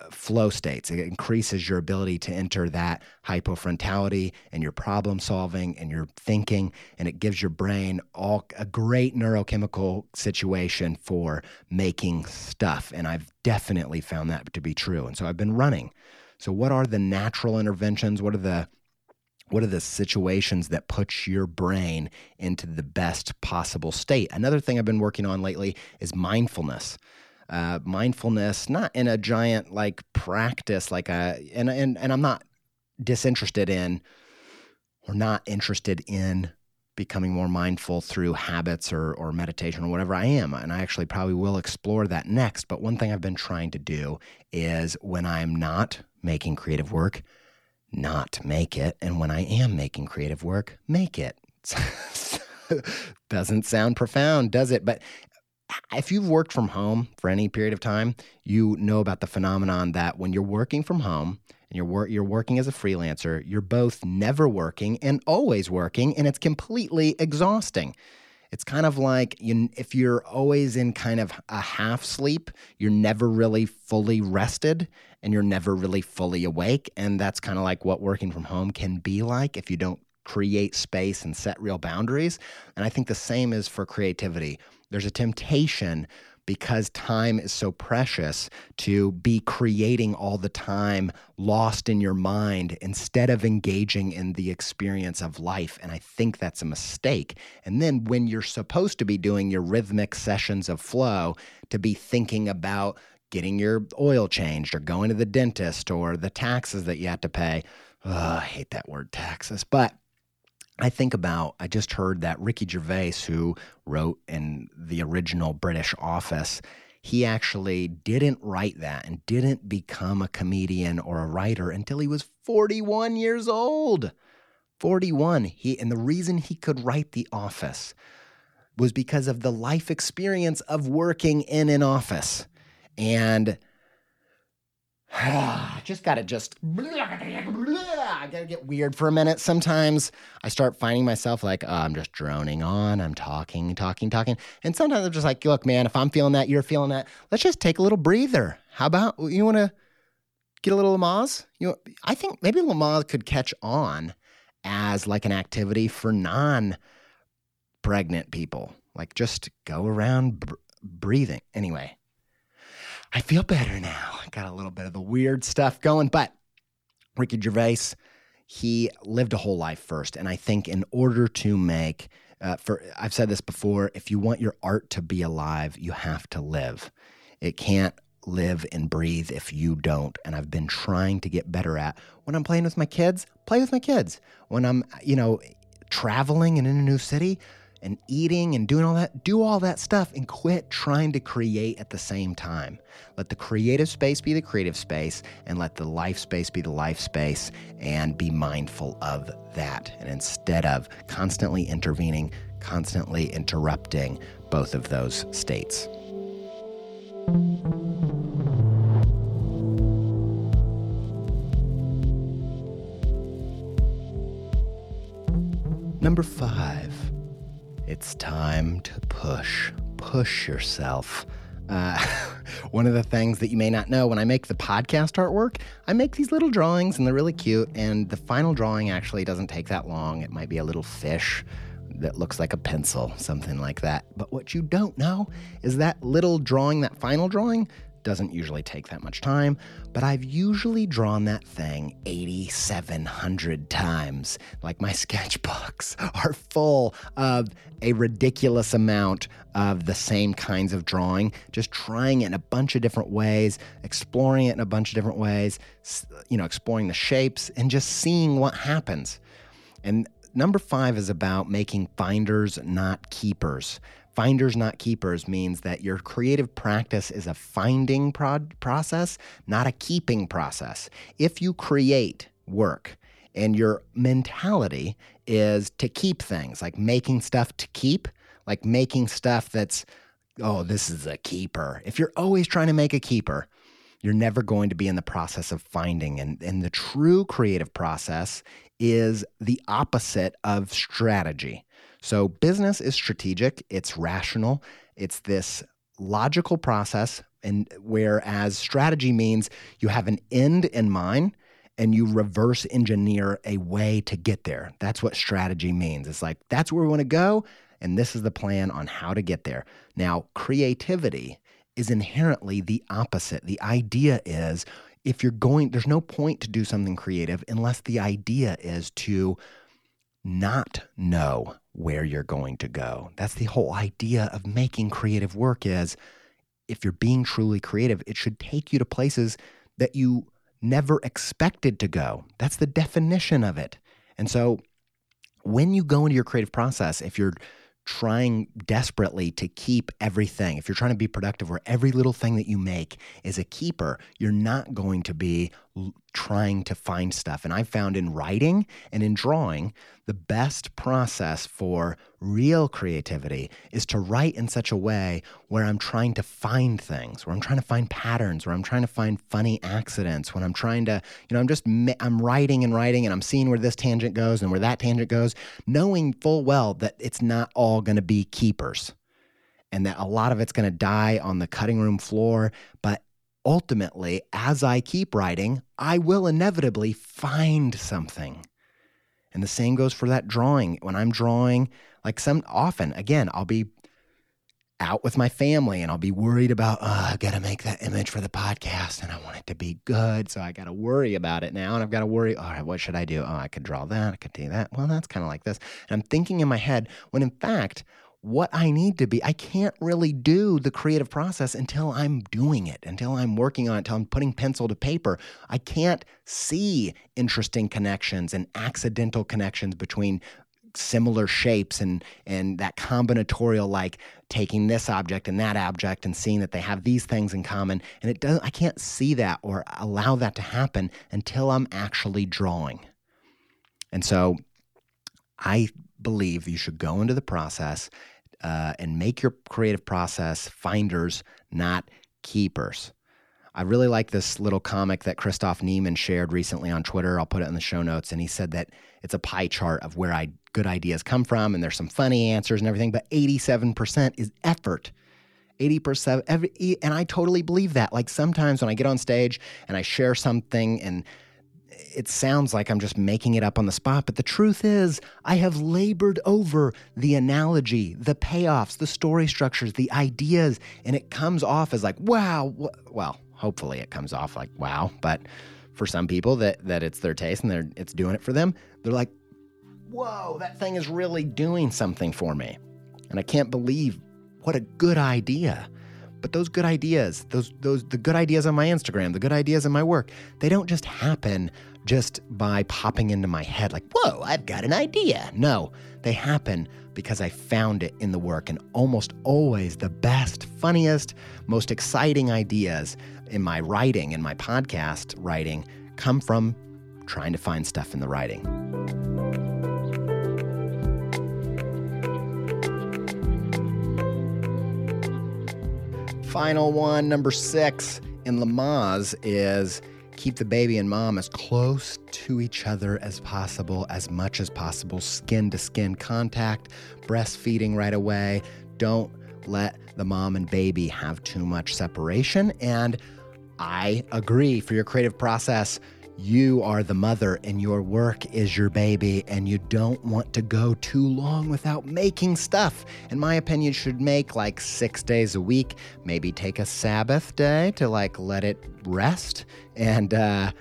flow states. It increases your ability to enter that hypofrontality and your problem solving and your thinking, and it gives your brain a great neurochemical situation for making stuff. And I've definitely found that to be true. And so I've been running. So what are the natural interventions? What are the situations that put your brain into the best possible state? Another thing I've been working on lately is mindfulness. Mindfulness, not in a giant like practice, and I'm not disinterested in or not interested in becoming more mindful through habits or meditation or whatever I am. And I actually probably will explore that next. But one thing I've been trying to do is when I'm not making creative work, not make it. And when I am making creative work, make it. Doesn't sound profound, does it? But if you've worked from home for any period of time, you know about the phenomenon that when you're working from home and you're working as a freelancer, you're both never working and always working, and it's completely exhausting. It's kind of like if you're always in kind of a half sleep, you're never really fully rested and you're never really fully awake. And that's kind of like what working from home can be like if you don't create space and set real boundaries. And I think the same is for creativity. There's a temptation, because time is so precious, to be creating all the time, lost in your mind, instead of engaging in the experience of life. And I think that's a mistake. And then when you're supposed to be doing your rhythmic sessions of flow, to be thinking about getting your oil changed or going to the dentist or the taxes that you have to pay. I hate that word, taxes. But I just heard that Ricky Gervais, who wrote in the original British Office, he actually didn't write that and didn't become a comedian or a writer until he was 41 years old. 41. And the reason he could write The Office was because of the life experience of working in an office. And I gotta get weird for a minute. Sometimes I start finding myself like, I'm just droning on. I'm talking. And sometimes I'm just like, look, man, if I'm feeling that, you're feeling that, let's just take a little breather. How about, you want to get a little Lamaze? I think maybe Lamaze could catch on as like an activity for non-pregnant people. Like just go around breathing. Anyway, I feel better now. I got a little bit of the weird stuff going, but Ricky Gervais, he lived a whole life first. And I think in order to make, I've said this before, if you want your art to be alive, you have to live. It can't live and breathe if you don't. And I've been trying to get better at, when I'm playing with my kids, play with my kids. When I'm, traveling and in a new city, and eating and doing all that, do all that stuff and quit trying to create at the same time. Let the creative space be the creative space, and let the life space be the life space, and be mindful of that. And instead of constantly intervening, constantly interrupting both of those states. Number 5. It's time to push yourself. One of the things that you may not know, when I make the podcast artwork, I make these little drawings and they're really cute. And the final drawing actually doesn't take that long. It might be a little fish that looks like a pencil, something like that. But what you don't know is that little drawing, that final drawing, doesn't usually take that much time, but I've usually drawn that thing 8,700 times. Like my sketchbooks are full of a ridiculous amount of the same kinds of drawing, just trying it in a bunch of different ways, exploring it in a bunch of different ways, exploring the shapes and just seeing what happens. And number 5 is about making finders, not keepers. Finders, not keepers means that your creative practice is a finding process, not a keeping process. If you create work and your mentality is to keep things, like making stuff to keep, like making stuff that's, this is a keeper. If you're always trying to make a keeper, you're never going to be in the process of finding. And the true creative process is the opposite of strategy. So business is strategic, it's rational, it's this logical process, and whereas strategy means you have an end in mind and you reverse engineer a way to get there. That's what strategy means. It's like, that's where we want to go, and this is the plan on how to get there. Now, creativity is inherently the opposite. The idea is, there's no point to do something creative unless the idea is to not know where you're going to go. That's the whole idea of making creative work is, if you're being truly creative, it should take you to places that you never expected to go. That's the definition of it. And so when you go into your creative process, if you're trying desperately to keep everything, if you're trying to be productive where every little thing that you make is a keeper, you're not going to be trying to find stuff. And I found in writing and in drawing, the best process for real creativity is to write in such a way where I'm trying to find things, where I'm trying to find patterns, where I'm trying to find funny accidents, when I'm trying to, I'm writing and I'm seeing where this tangent goes and where that tangent goes, knowing full well that it's not all going to be keepers and that a lot of it's going to die on the cutting room floor. But ultimately, as I keep writing, I will inevitably find something. And the same goes for that drawing. When I'm drawing, again, I'll be out with my family and I'll be worried about, I got to make that image for the podcast and I want it to be good. So I got to worry about it now. And I've got to worry, all right, what should I do? Oh, I could draw that. I could do that. Well, that's kind of like this. And I'm thinking in my head when in fact, what I need to be, I can't really do the creative process until I'm doing it, until I'm working on it, until I'm putting pencil to paper. I can't see interesting connections and accidental connections between similar shapes and that combinatorial, like taking this object and that object and seeing that they have these things in common. And I can't see that or allow that to happen until I'm actually drawing. And so I believe you should go into the process and make your creative process finders, not keepers. I really like this little comic that Christoph Niemann shared recently on Twitter. I'll put it in the show notes. And he said that it's a pie chart of where good ideas come from, and there's some funny answers and everything, but 87% is effort. 80%, and I totally believe that. Like sometimes when I get on stage and I share something and it sounds like I'm just making it up on the spot, but the truth is I have labored over the analogy, the payoffs, the story structures, the ideas, and it comes off as like, wow. Well, hopefully it comes off like, wow. But for some people that it's their taste and it's doing it for them, they're like, whoa, that thing is really doing something for me. And I can't believe what a good idea. But those good ideas, the good ideas on my Instagram, the good ideas in my work, they don't just happen just by popping into my head like, whoa, I've got an idea. No, they happen because I found it in the work. And almost always the best, funniest, most exciting ideas in my writing, in my podcast writing, come from trying to find stuff in the writing. Final one, number 6 in Lamaze is keep the baby and mom as close to each other as possible, as much as possible, skin-to-skin contact, breastfeeding right away. Don't let the mom and baby have too much separation. And I agree, for your creative process, you are the mother and your work is your baby, and you don't want to go too long without making stuff. In my opinion, you should make like 6 days a week, maybe take a Sabbath day to like let it rest. And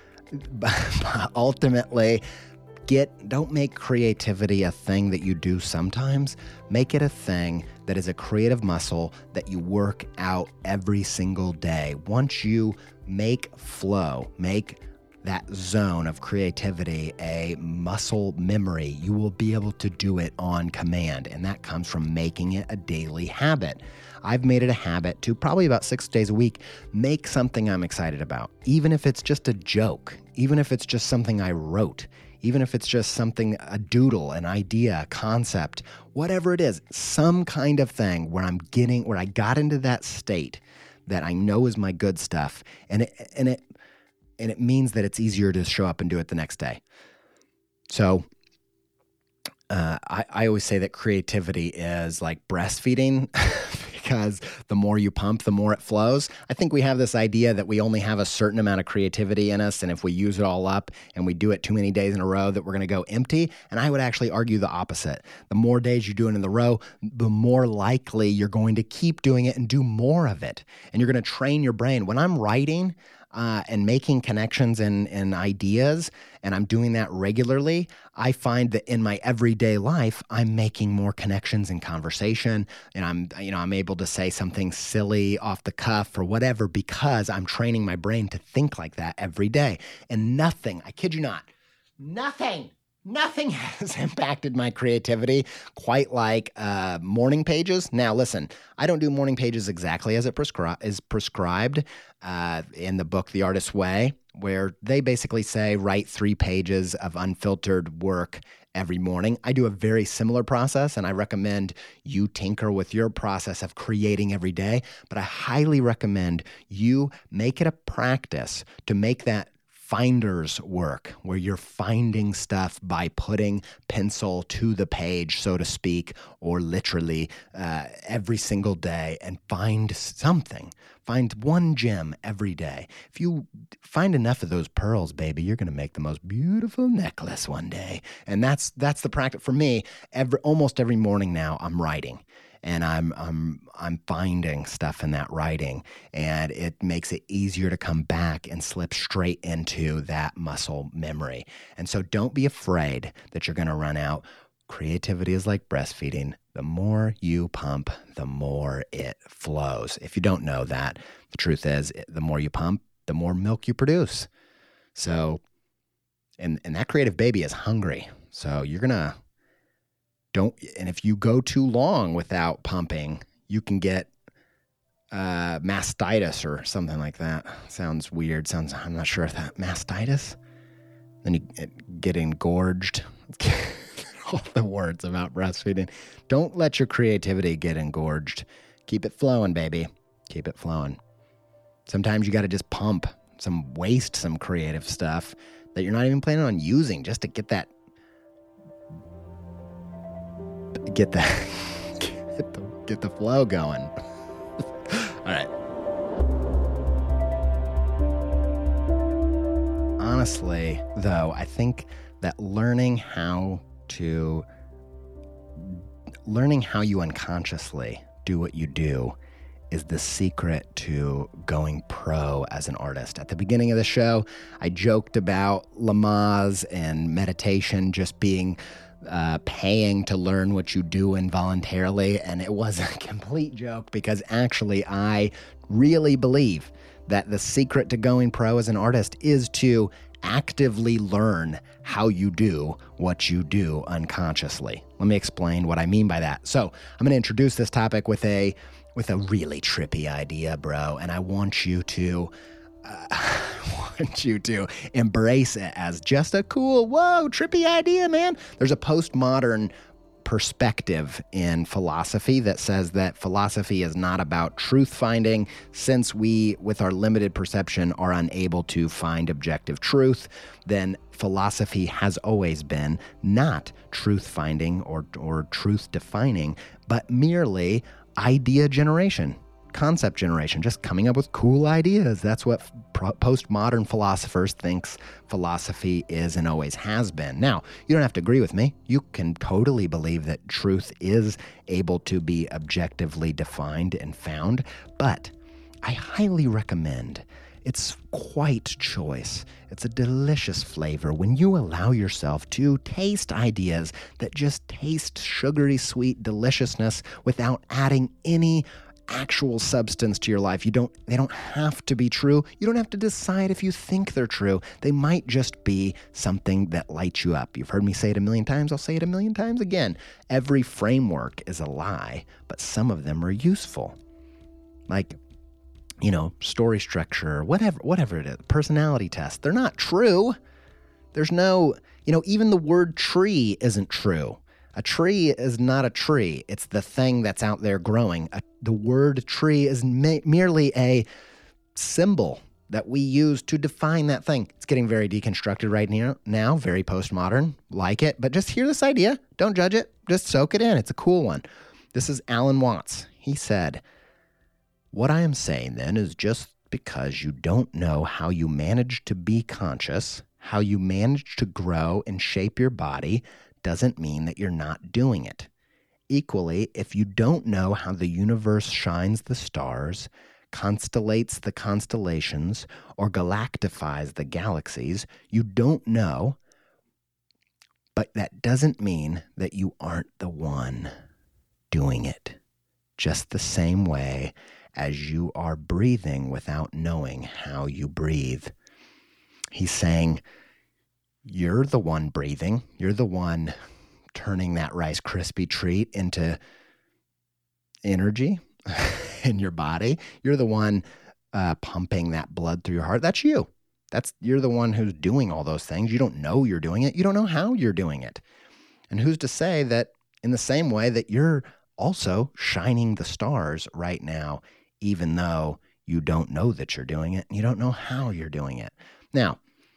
ultimately, don't make creativity a thing that you do sometimes. Make it a thing that is a creative muscle that you work out every single day. Once you make that zone of creativity a muscle memory, you will be able to do it on command. And that comes from making it a daily habit. I've made it a habit to probably about 6 days a week, make something I'm excited about. Even if it's just a joke, even if it's just something I wrote, even if it's just something, a doodle, an idea, a concept, whatever it is, some kind of thing where I got into that state that I know is my good stuff. And it means that it's easier to show up and do it the next day. So I always say that creativity is like breastfeeding because the more you pump, the more it flows. I think we have this idea that we only have a certain amount of creativity in us, and if we use it all up and we do it too many days in a row, that we're going to go empty. And I would actually argue the opposite. The more days you do it in the row, the more likely you're going to keep doing it and do more of it. And you're going to train your brain. When I'm writing and making connections and ideas, and I'm doing that regularly, I find that in my everyday life, I'm making more connections in conversation, and I'm able to say something silly off the cuff or whatever because I'm training my brain to think like that every day. And nothing, I kid you not, nothing has impacted my creativity quite like morning pages. Now, listen, I don't do morning pages exactly as it is prescribed in the book, The Artist's Way, where they basically say write 3 pages of unfiltered work every morning. I do a very similar process, and I recommend you tinker with your process of creating every day. But I highly recommend you make it a practice to make that finder's work, where you're finding stuff by putting pencil to the page, so to speak, or literally every single day, and find something. Find one gem every day. If you find enough of those pearls, baby, you're going to make the most beautiful necklace one day. And that's the practice for me. Almost every morning now, I'm writing. And I'm finding stuff in that writing, and it makes it easier to come back and slip straight into that muscle memory. And so don't be afraid that you're going to run out. Creativity is like breastfeeding. The more you pump, the more it flows. If you don't know that, the truth is the more you pump, the more milk you produce. So, and that creative baby is hungry. So you're going to and if you go too long without pumping, you can get mastitis or something like that. Sounds weird. I'm not sure if that mastitis. Then you get engorged. All the words about breastfeeding. Don't let your creativity get engorged. Keep it flowing, baby. Keep it flowing. Sometimes you got to just pump waste some creative stuff that you're not even planning on using just to get the flow going. All right. Honestly, though, I think that learning how you unconsciously do what you do is the secret to going pro as an artist. At the beginning of the show, I joked about Lamaze and meditation just being paying to learn what you do involuntarily, and it was a complete joke because actually I really believe that the secret to going pro as an artist is to actively learn how you do what you do unconsciously. Let me explain what I mean by that. So I'm going to introduce this topic with a really trippy idea, bro, and I want you to embrace it as just a cool, whoa, trippy idea, man. There's a postmodern perspective in philosophy that says that philosophy is not about truth finding, since we, with our limited perception, are unable to find objective truth. Then philosophy has always been not truth finding or truth defining, but merely idea generation, concept generation, just coming up with cool ideas. That's what postmodern philosophers thinks philosophy is and always has been. Now, you don't have to agree with me. You can totally believe that truth is able to be objectively defined and found, but I highly recommend. It's quite choice. It's a delicious flavor when you allow yourself to taste ideas that just taste sugary sweet deliciousness without adding any actual substance to your life. They don't have to be true. You don't have to decide if you think they're true. They might just be something that lights you up. You've heard me say it a million times. I'll say it a million times again. Every framework is a lie, but some of them are useful. Like, story structure, whatever it is, personality test. They're not true. There's no, even the word tree isn't true. A tree is not a tree. It's the thing that's out there growing. The word tree is merely a symbol that we use to define that thing. It's getting very deconstructed right now, very postmodern, like it. But just hear this idea. Don't judge it. Just soak it in. It's a cool one. This is Alan Watts. He said, What I am saying then is just because you don't know how you manage to be conscious, how you manage to grow and shape your body, doesn't mean that you're not doing it. Equally, if you don't know how the universe shines the stars, constellates the constellations, or galactifies the galaxies, you don't know, but that doesn't mean that you aren't the one doing it. Just the same way as you are breathing without knowing how you breathe. He's saying, you're the one breathing. You're the one turning that Rice Krispie treat into energy in your body. You're the one pumping that blood through your heart. That's you. You're the one who's doing all those things. You don't know you're doing it. You don't know how you're doing it. And who's to say that in the same way that you're also shining the stars right now, even though you don't know that you're doing it and you don't know how you're doing it. Now,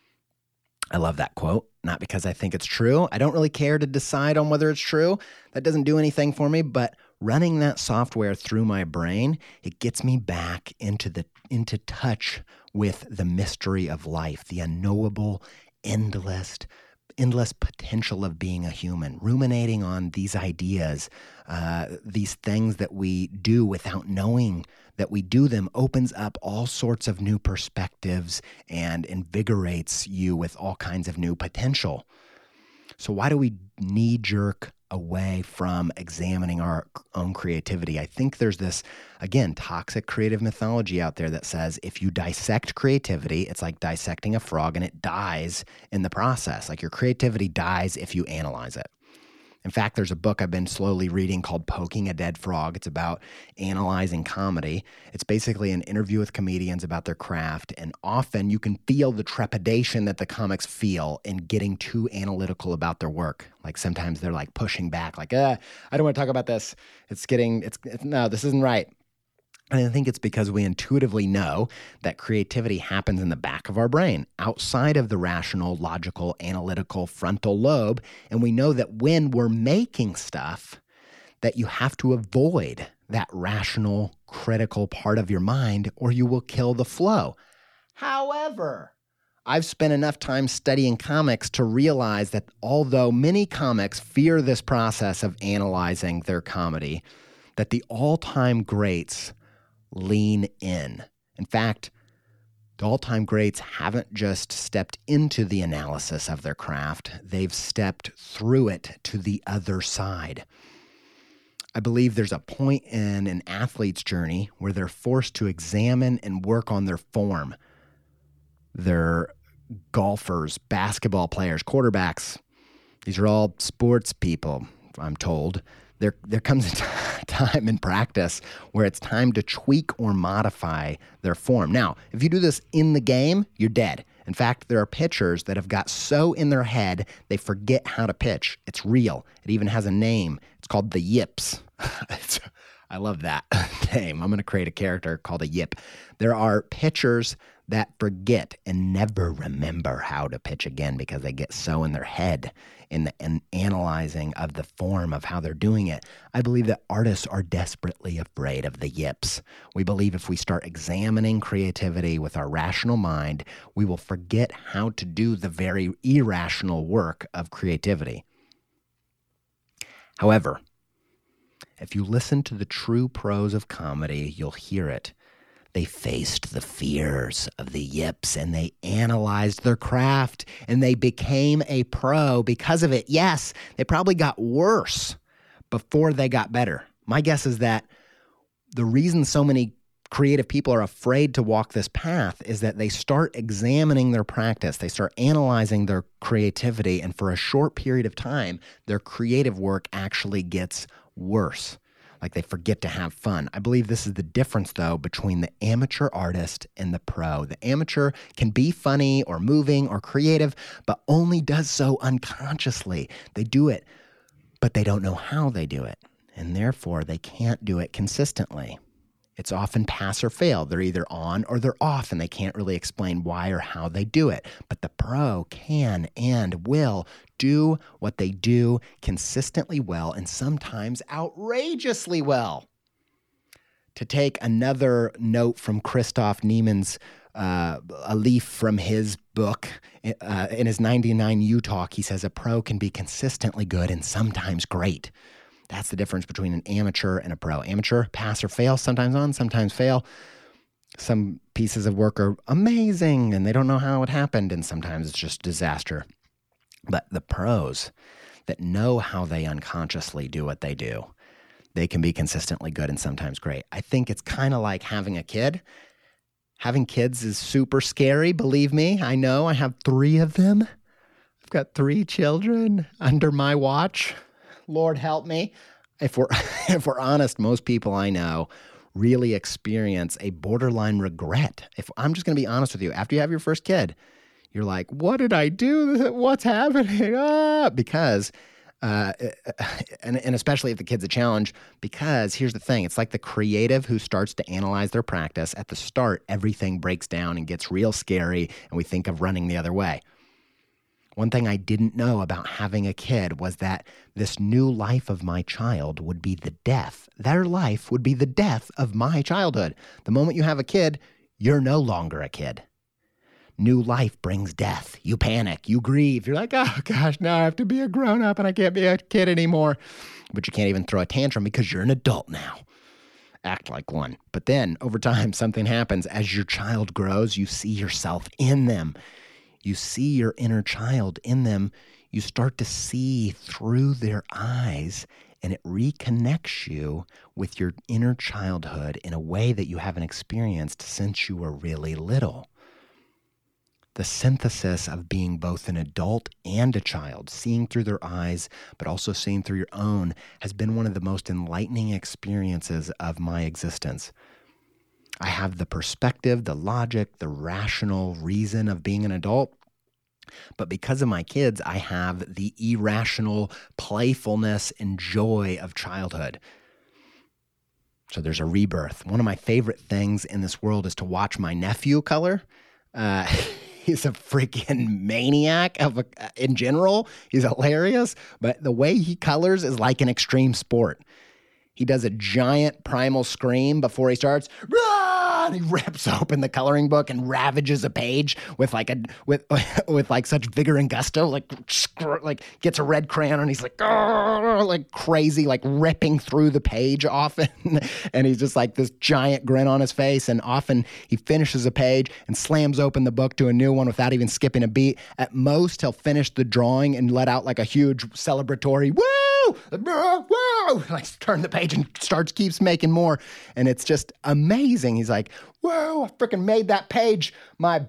I love that quote, not because I think it's true. I don't really care to decide on whether it's true. That doesn't do anything for me, but running that software through my brain, it gets me back into touch with the mystery of life, the unknowable, endless potential of being a human, ruminating on these ideas, these things that we do without knowing that we do them opens up all sorts of new perspectives and invigorates you with all kinds of new potential. So why do we knee-jerk away from examining our own creativity? I think there's this, again, toxic creative mythology out there that says if you dissect creativity, it's like dissecting a frog and it dies in the process. Like your creativity dies if you analyze it. In fact, there's a book I've been slowly reading called Poking a Dead Frog. It's about analyzing comedy. It's basically an interview with comedians about their craft, and often you can feel the trepidation that the comics feel in getting too analytical about their work. Like sometimes they're like pushing back, like, I don't want to talk about this. No, this isn't right. And I think it's because we intuitively know that creativity happens in the back of our brain, outside of the rational, logical, analytical frontal lobe. And we know that when we're making stuff, that you have to avoid that rational, critical part of your mind, or you will kill the flow. However, I've spent enough time studying comics to realize that although many comics fear this process of analyzing their comedy, that the all-time greats lean in. In fact, the all-time greats haven't just stepped into the analysis of their craft, they've stepped through it to the other side. I believe there's a point in an athlete's journey where they're forced to examine and work on their form. They're golfers, basketball players, quarterbacks. These are all sports people, I'm told. There comes a time in practice where it's time to tweak or modify their form. Now, if you do this in the game, you're dead. In fact, there are pitchers that have got so in their head, they forget how to pitch. It's real. It even has a name. It's called the yips. I love that name. I'm going to create a character called a yip. There are pitchers that forget and never remember how to pitch again because they get so in their head in the analyzing of the form of how they're doing it. I believe that artists are desperately afraid of the yips. We believe if we start examining creativity with our rational mind, we will forget how to do the very irrational work of creativity. However, if you listen to the true prose of comedy, you'll hear it. They faced the fears of the yips and they analyzed their craft and they became a pro because of it. Yes, they probably got worse before they got better. My guess is that the reason so many creative people are afraid to walk this path is that they start examining their practice. They start analyzing their creativity, and for a short period of time, their creative work actually gets worse. Like they forget to have fun. I believe this is the difference, though, between the amateur artist and the pro. The amateur can be funny or moving or creative, but only does so unconsciously. They do it, but they don't know how they do it, and therefore they can't do it consistently. It's often pass or fail. They're either on or they're off, and they can't really explain why or how they do it. But the pro can and will do what they do consistently well and sometimes outrageously well. To take another note from Christoph Niemann's a leaf from his book, in his 99 U talk, he says a pro can be consistently good and sometimes great. That's the difference between an amateur and a pro. Amateur, pass or fail, sometimes on, sometimes fail. Some pieces of work are amazing and they don't know how it happened, and sometimes it's just disaster. But the pros that know how they unconsciously do what they do, they can be consistently good and sometimes great. I think it's kind of like having a kid. Having kids is super scary, believe me. I know, I have 3 of them. I've got 3 children under my watch. Lord help me. If we're honest, most people I know really experience a borderline regret. If I'm just going to be honest with you, after you have your first kid, you're like, what did I do? What's happening? Because, and especially if the kid's a challenge, because here's the thing. It's like the creative who starts to analyze their practice. At the start, everything breaks down and gets real scary, and we think of running the other way. One thing I didn't know about having a kid was that this new life of my child would be the death. Their life would be the death of my childhood. The moment you have a kid, you're no longer a kid. New life brings death. You panic. You grieve. You're like, oh gosh, now I have to be a grown-up and I can't be a kid anymore. But you can't even throw a tantrum because you're an adult now. Act like one. But then over time, something happens. As your child grows, you see yourself in them. You see your inner child in them. You start to see through their eyes, and it reconnects you with your inner childhood in a way that you haven't experienced since you were really little. The synthesis of being both an adult and a child, seeing through their eyes, but also seeing through your own, has been one of the most enlightening experiences of my existence. I have the perspective, the logic, the rational reason of being an adult. But because of my kids, I have the irrational playfulness and joy of childhood. So there's a rebirth. One of my favorite things in this world is to watch my nephew color. He's a freaking maniac in general. He's hilarious. But the way he colors is like an extreme sport. He does a giant primal scream before he starts. And he rips open the coloring book and ravages a page with like such vigor and gusto, like gets a red crayon and he's like crazy, like ripping through the page often. And he's just like this giant grin on his face. And often he finishes a page and slams open the book to a new one without even skipping a beat. At most, he'll finish the drawing and let out like a huge celebratory woo, woo, like turn the page and keeps making more. And it's just amazing. He's like, whoa, I freaking made that page. My,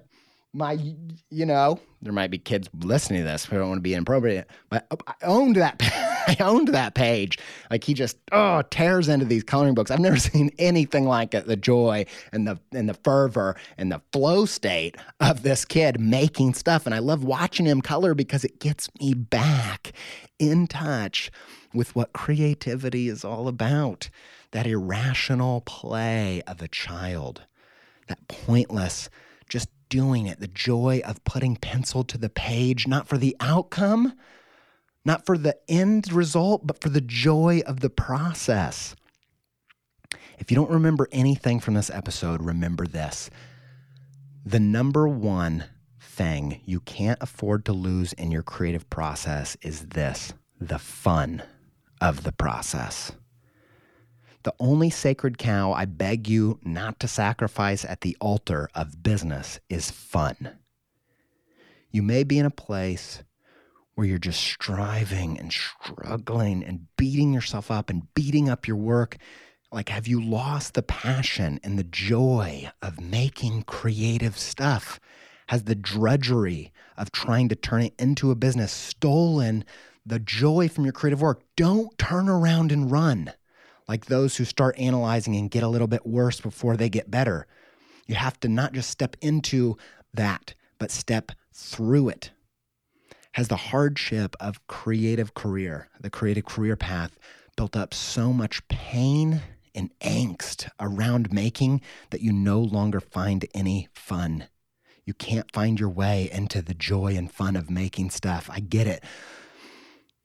there might be kids listening to this who don't want to be inappropriate, but I owned that. I owned that page. Like he just tears into these coloring books. I've never seen anything like it. The joy and the fervor and the flow state of this kid making stuff. And I love watching him color because it gets me back in touch with what creativity is all about. That irrational play of a child, that pointless, just doing it, the joy of putting pencil to the page, not for the outcome, not for the end result, but for the joy of the process. If you don't remember anything from this episode, remember this. The number one thing you can't afford to lose in your creative process is this: the fun of the process. The only sacred cow I beg you not to sacrifice at the altar of business is fun. You may be in a place where you're just striving and struggling and beating yourself up and beating up your work. Like, have you lost the passion and the joy of making creative stuff? Has the drudgery of trying to turn it into a business stolen the joy from your creative work? Don't turn around and run like those who start analyzing and get a little bit worse before they get better. You have to not just step into that, but step through it. Has the hardship of the creative career path, built up so much pain and angst around making that you no longer find any fun? You can't find your way into the joy and fun of making stuff. I get it.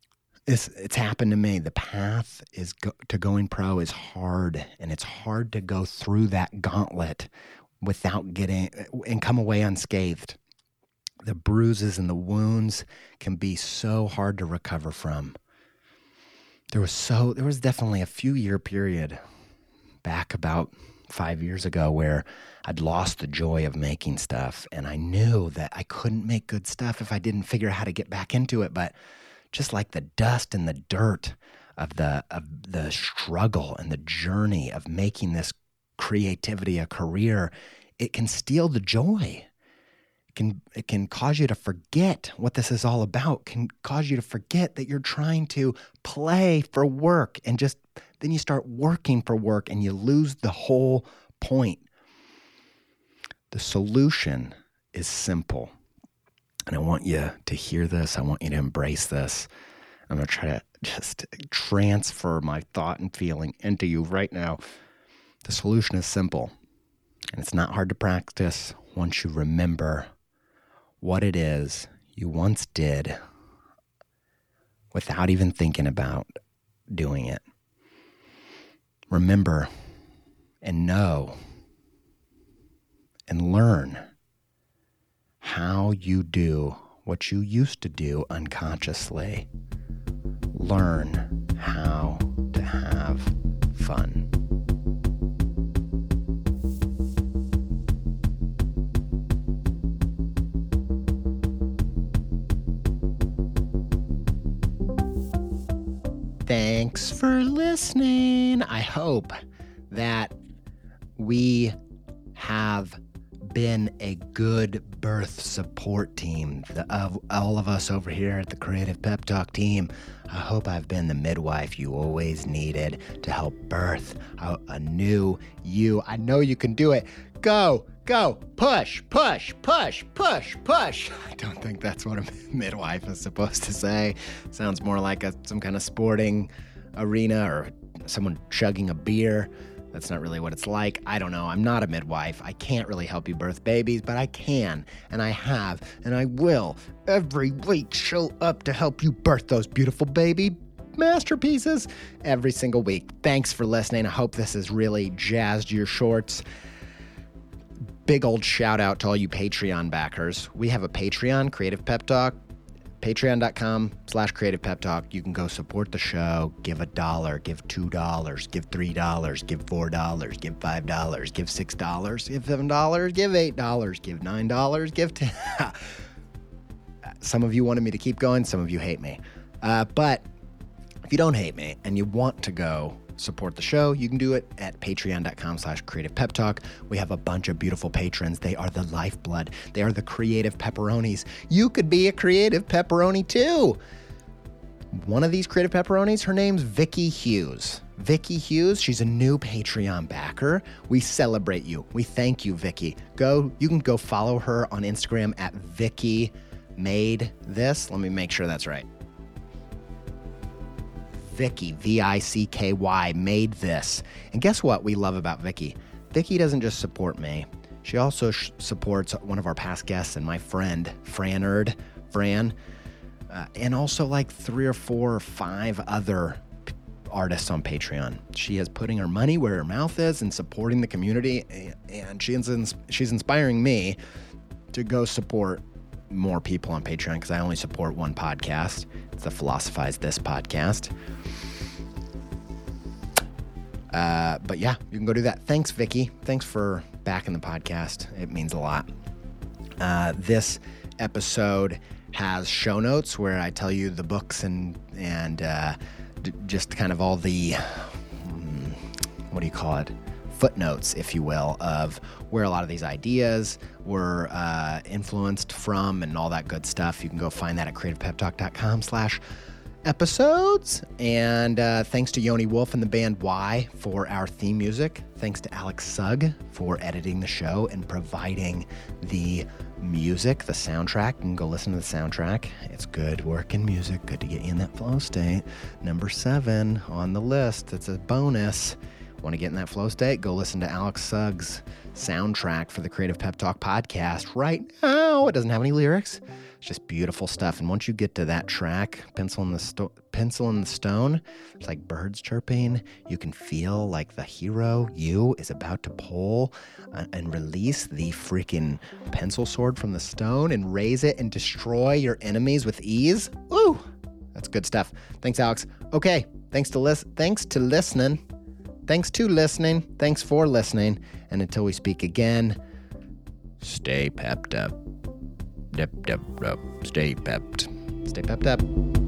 It's happened to me. The path to going pro is hard, and it's hard to go through that gauntlet without getting and come away unscathed. The bruises and the wounds can be so hard to recover from. There was definitely a few year period back about 5 years ago where I'd lost the joy of making stuff, and I knew that I couldn't make good stuff if I didn't figure out how to get back into it. But just like the dust and the dirt of the struggle and the journey of making this creativity a career, it can steal the joy. It can cause you to forget what this is all about, can cause you to forget that you're trying to play for work, and just then you start working for work and you lose the whole point. The solution is simple. And I want you to hear this. I want you to embrace this. I'm going to try to just transfer my thought and feeling into you right now. The solution is simple, and it's not hard to practice once you remember what it is you once did without even thinking about doing it. Remember and know and learn how you do what you used to do unconsciously. Learn how to have fun. Thanks for listening. I hope that we have been a good birth support team. Of all of us over here at the Creative Pep Talk team, I hope I've been the midwife you always needed to help birth a new you. I know you can do it. Go, push, push, push, push, push. I don't think that's what a midwife is supposed to say. Sounds more like some kind of sporting arena or someone chugging a beer. That's not really what it's like. I don't know. I'm not a midwife. I can't really help you birth babies, but I can, and I have, and I will every week show up to help you birth those beautiful baby masterpieces every single week. Thanks for listening. I hope this has really jazzed your shorts. Big old shout out to all you Patreon backers. We have a Patreon, Creative Pep Talk. Patreon.com/Creative Pep Talk. You can go support the show. Give $1, give $2, give $3, give $4, give $5, give $6, give $7, give $8, give $9, give $10. Some of you wanted me to keep going. Some of you hate me. But if you don't hate me and you want to go support the show, you can do it at patreon.com/Creative Pep Talk. We have a bunch of beautiful patrons. They are the lifeblood. They are the creative pepperonis. You could be a creative pepperoni too. One of these creative pepperonis, her name's Vicky Hughes. Vicky Hughes, she's a new Patreon backer. We celebrate you. We thank you, Vicky. You can go follow her on Instagram at Vicky Made This. Let me make sure that's right. Vicky, Vicky, Made This. And guess what we love about Vicky? Vicky doesn't just support me. She also supports one of our past guests and my friend, Fran, and also like 3 or 4 or 5 other artists on Patreon. She is putting her money where her mouth is and supporting the community, and she's inspiring me to go support more people on Patreon because I only support one podcast. It's the Philosophize This podcast. But yeah, you can go do that. Thanks, Vicky. Thanks for backing the podcast. It means a lot. This episode has show notes where I tell you the books and just kind of all the, what do you call it? Footnotes, if you will, of where a lot of these ideas were influenced from and all that good stuff. You can go find that at creativepeptalk.com/episodes. And thanks to Yoni Wolf and the band Y for our theme music. Thanks to Alex Sugg for editing the show and providing the music, the soundtrack. You can go listen to the soundtrack. It's good working music, good to get you in that flow state. Number 7 on the list. It's a bonus. Want to get in that flow state? Go listen to Alex Sugg's soundtrack for the Creative Pep Talk podcast right now. It doesn't have any lyrics, It's just beautiful stuff. And once you get to that track, Pencil in the Stone, it's like birds chirping. You can feel like the hero, you, is about to pull and release the freaking pencil sword from the stone and raise it and destroy your enemies with ease. Woo! That's good stuff. Thanks, Alex. Okay, thanks to listening. Thanks for listening. And until we speak again, stay pepped up. Stay pepped up.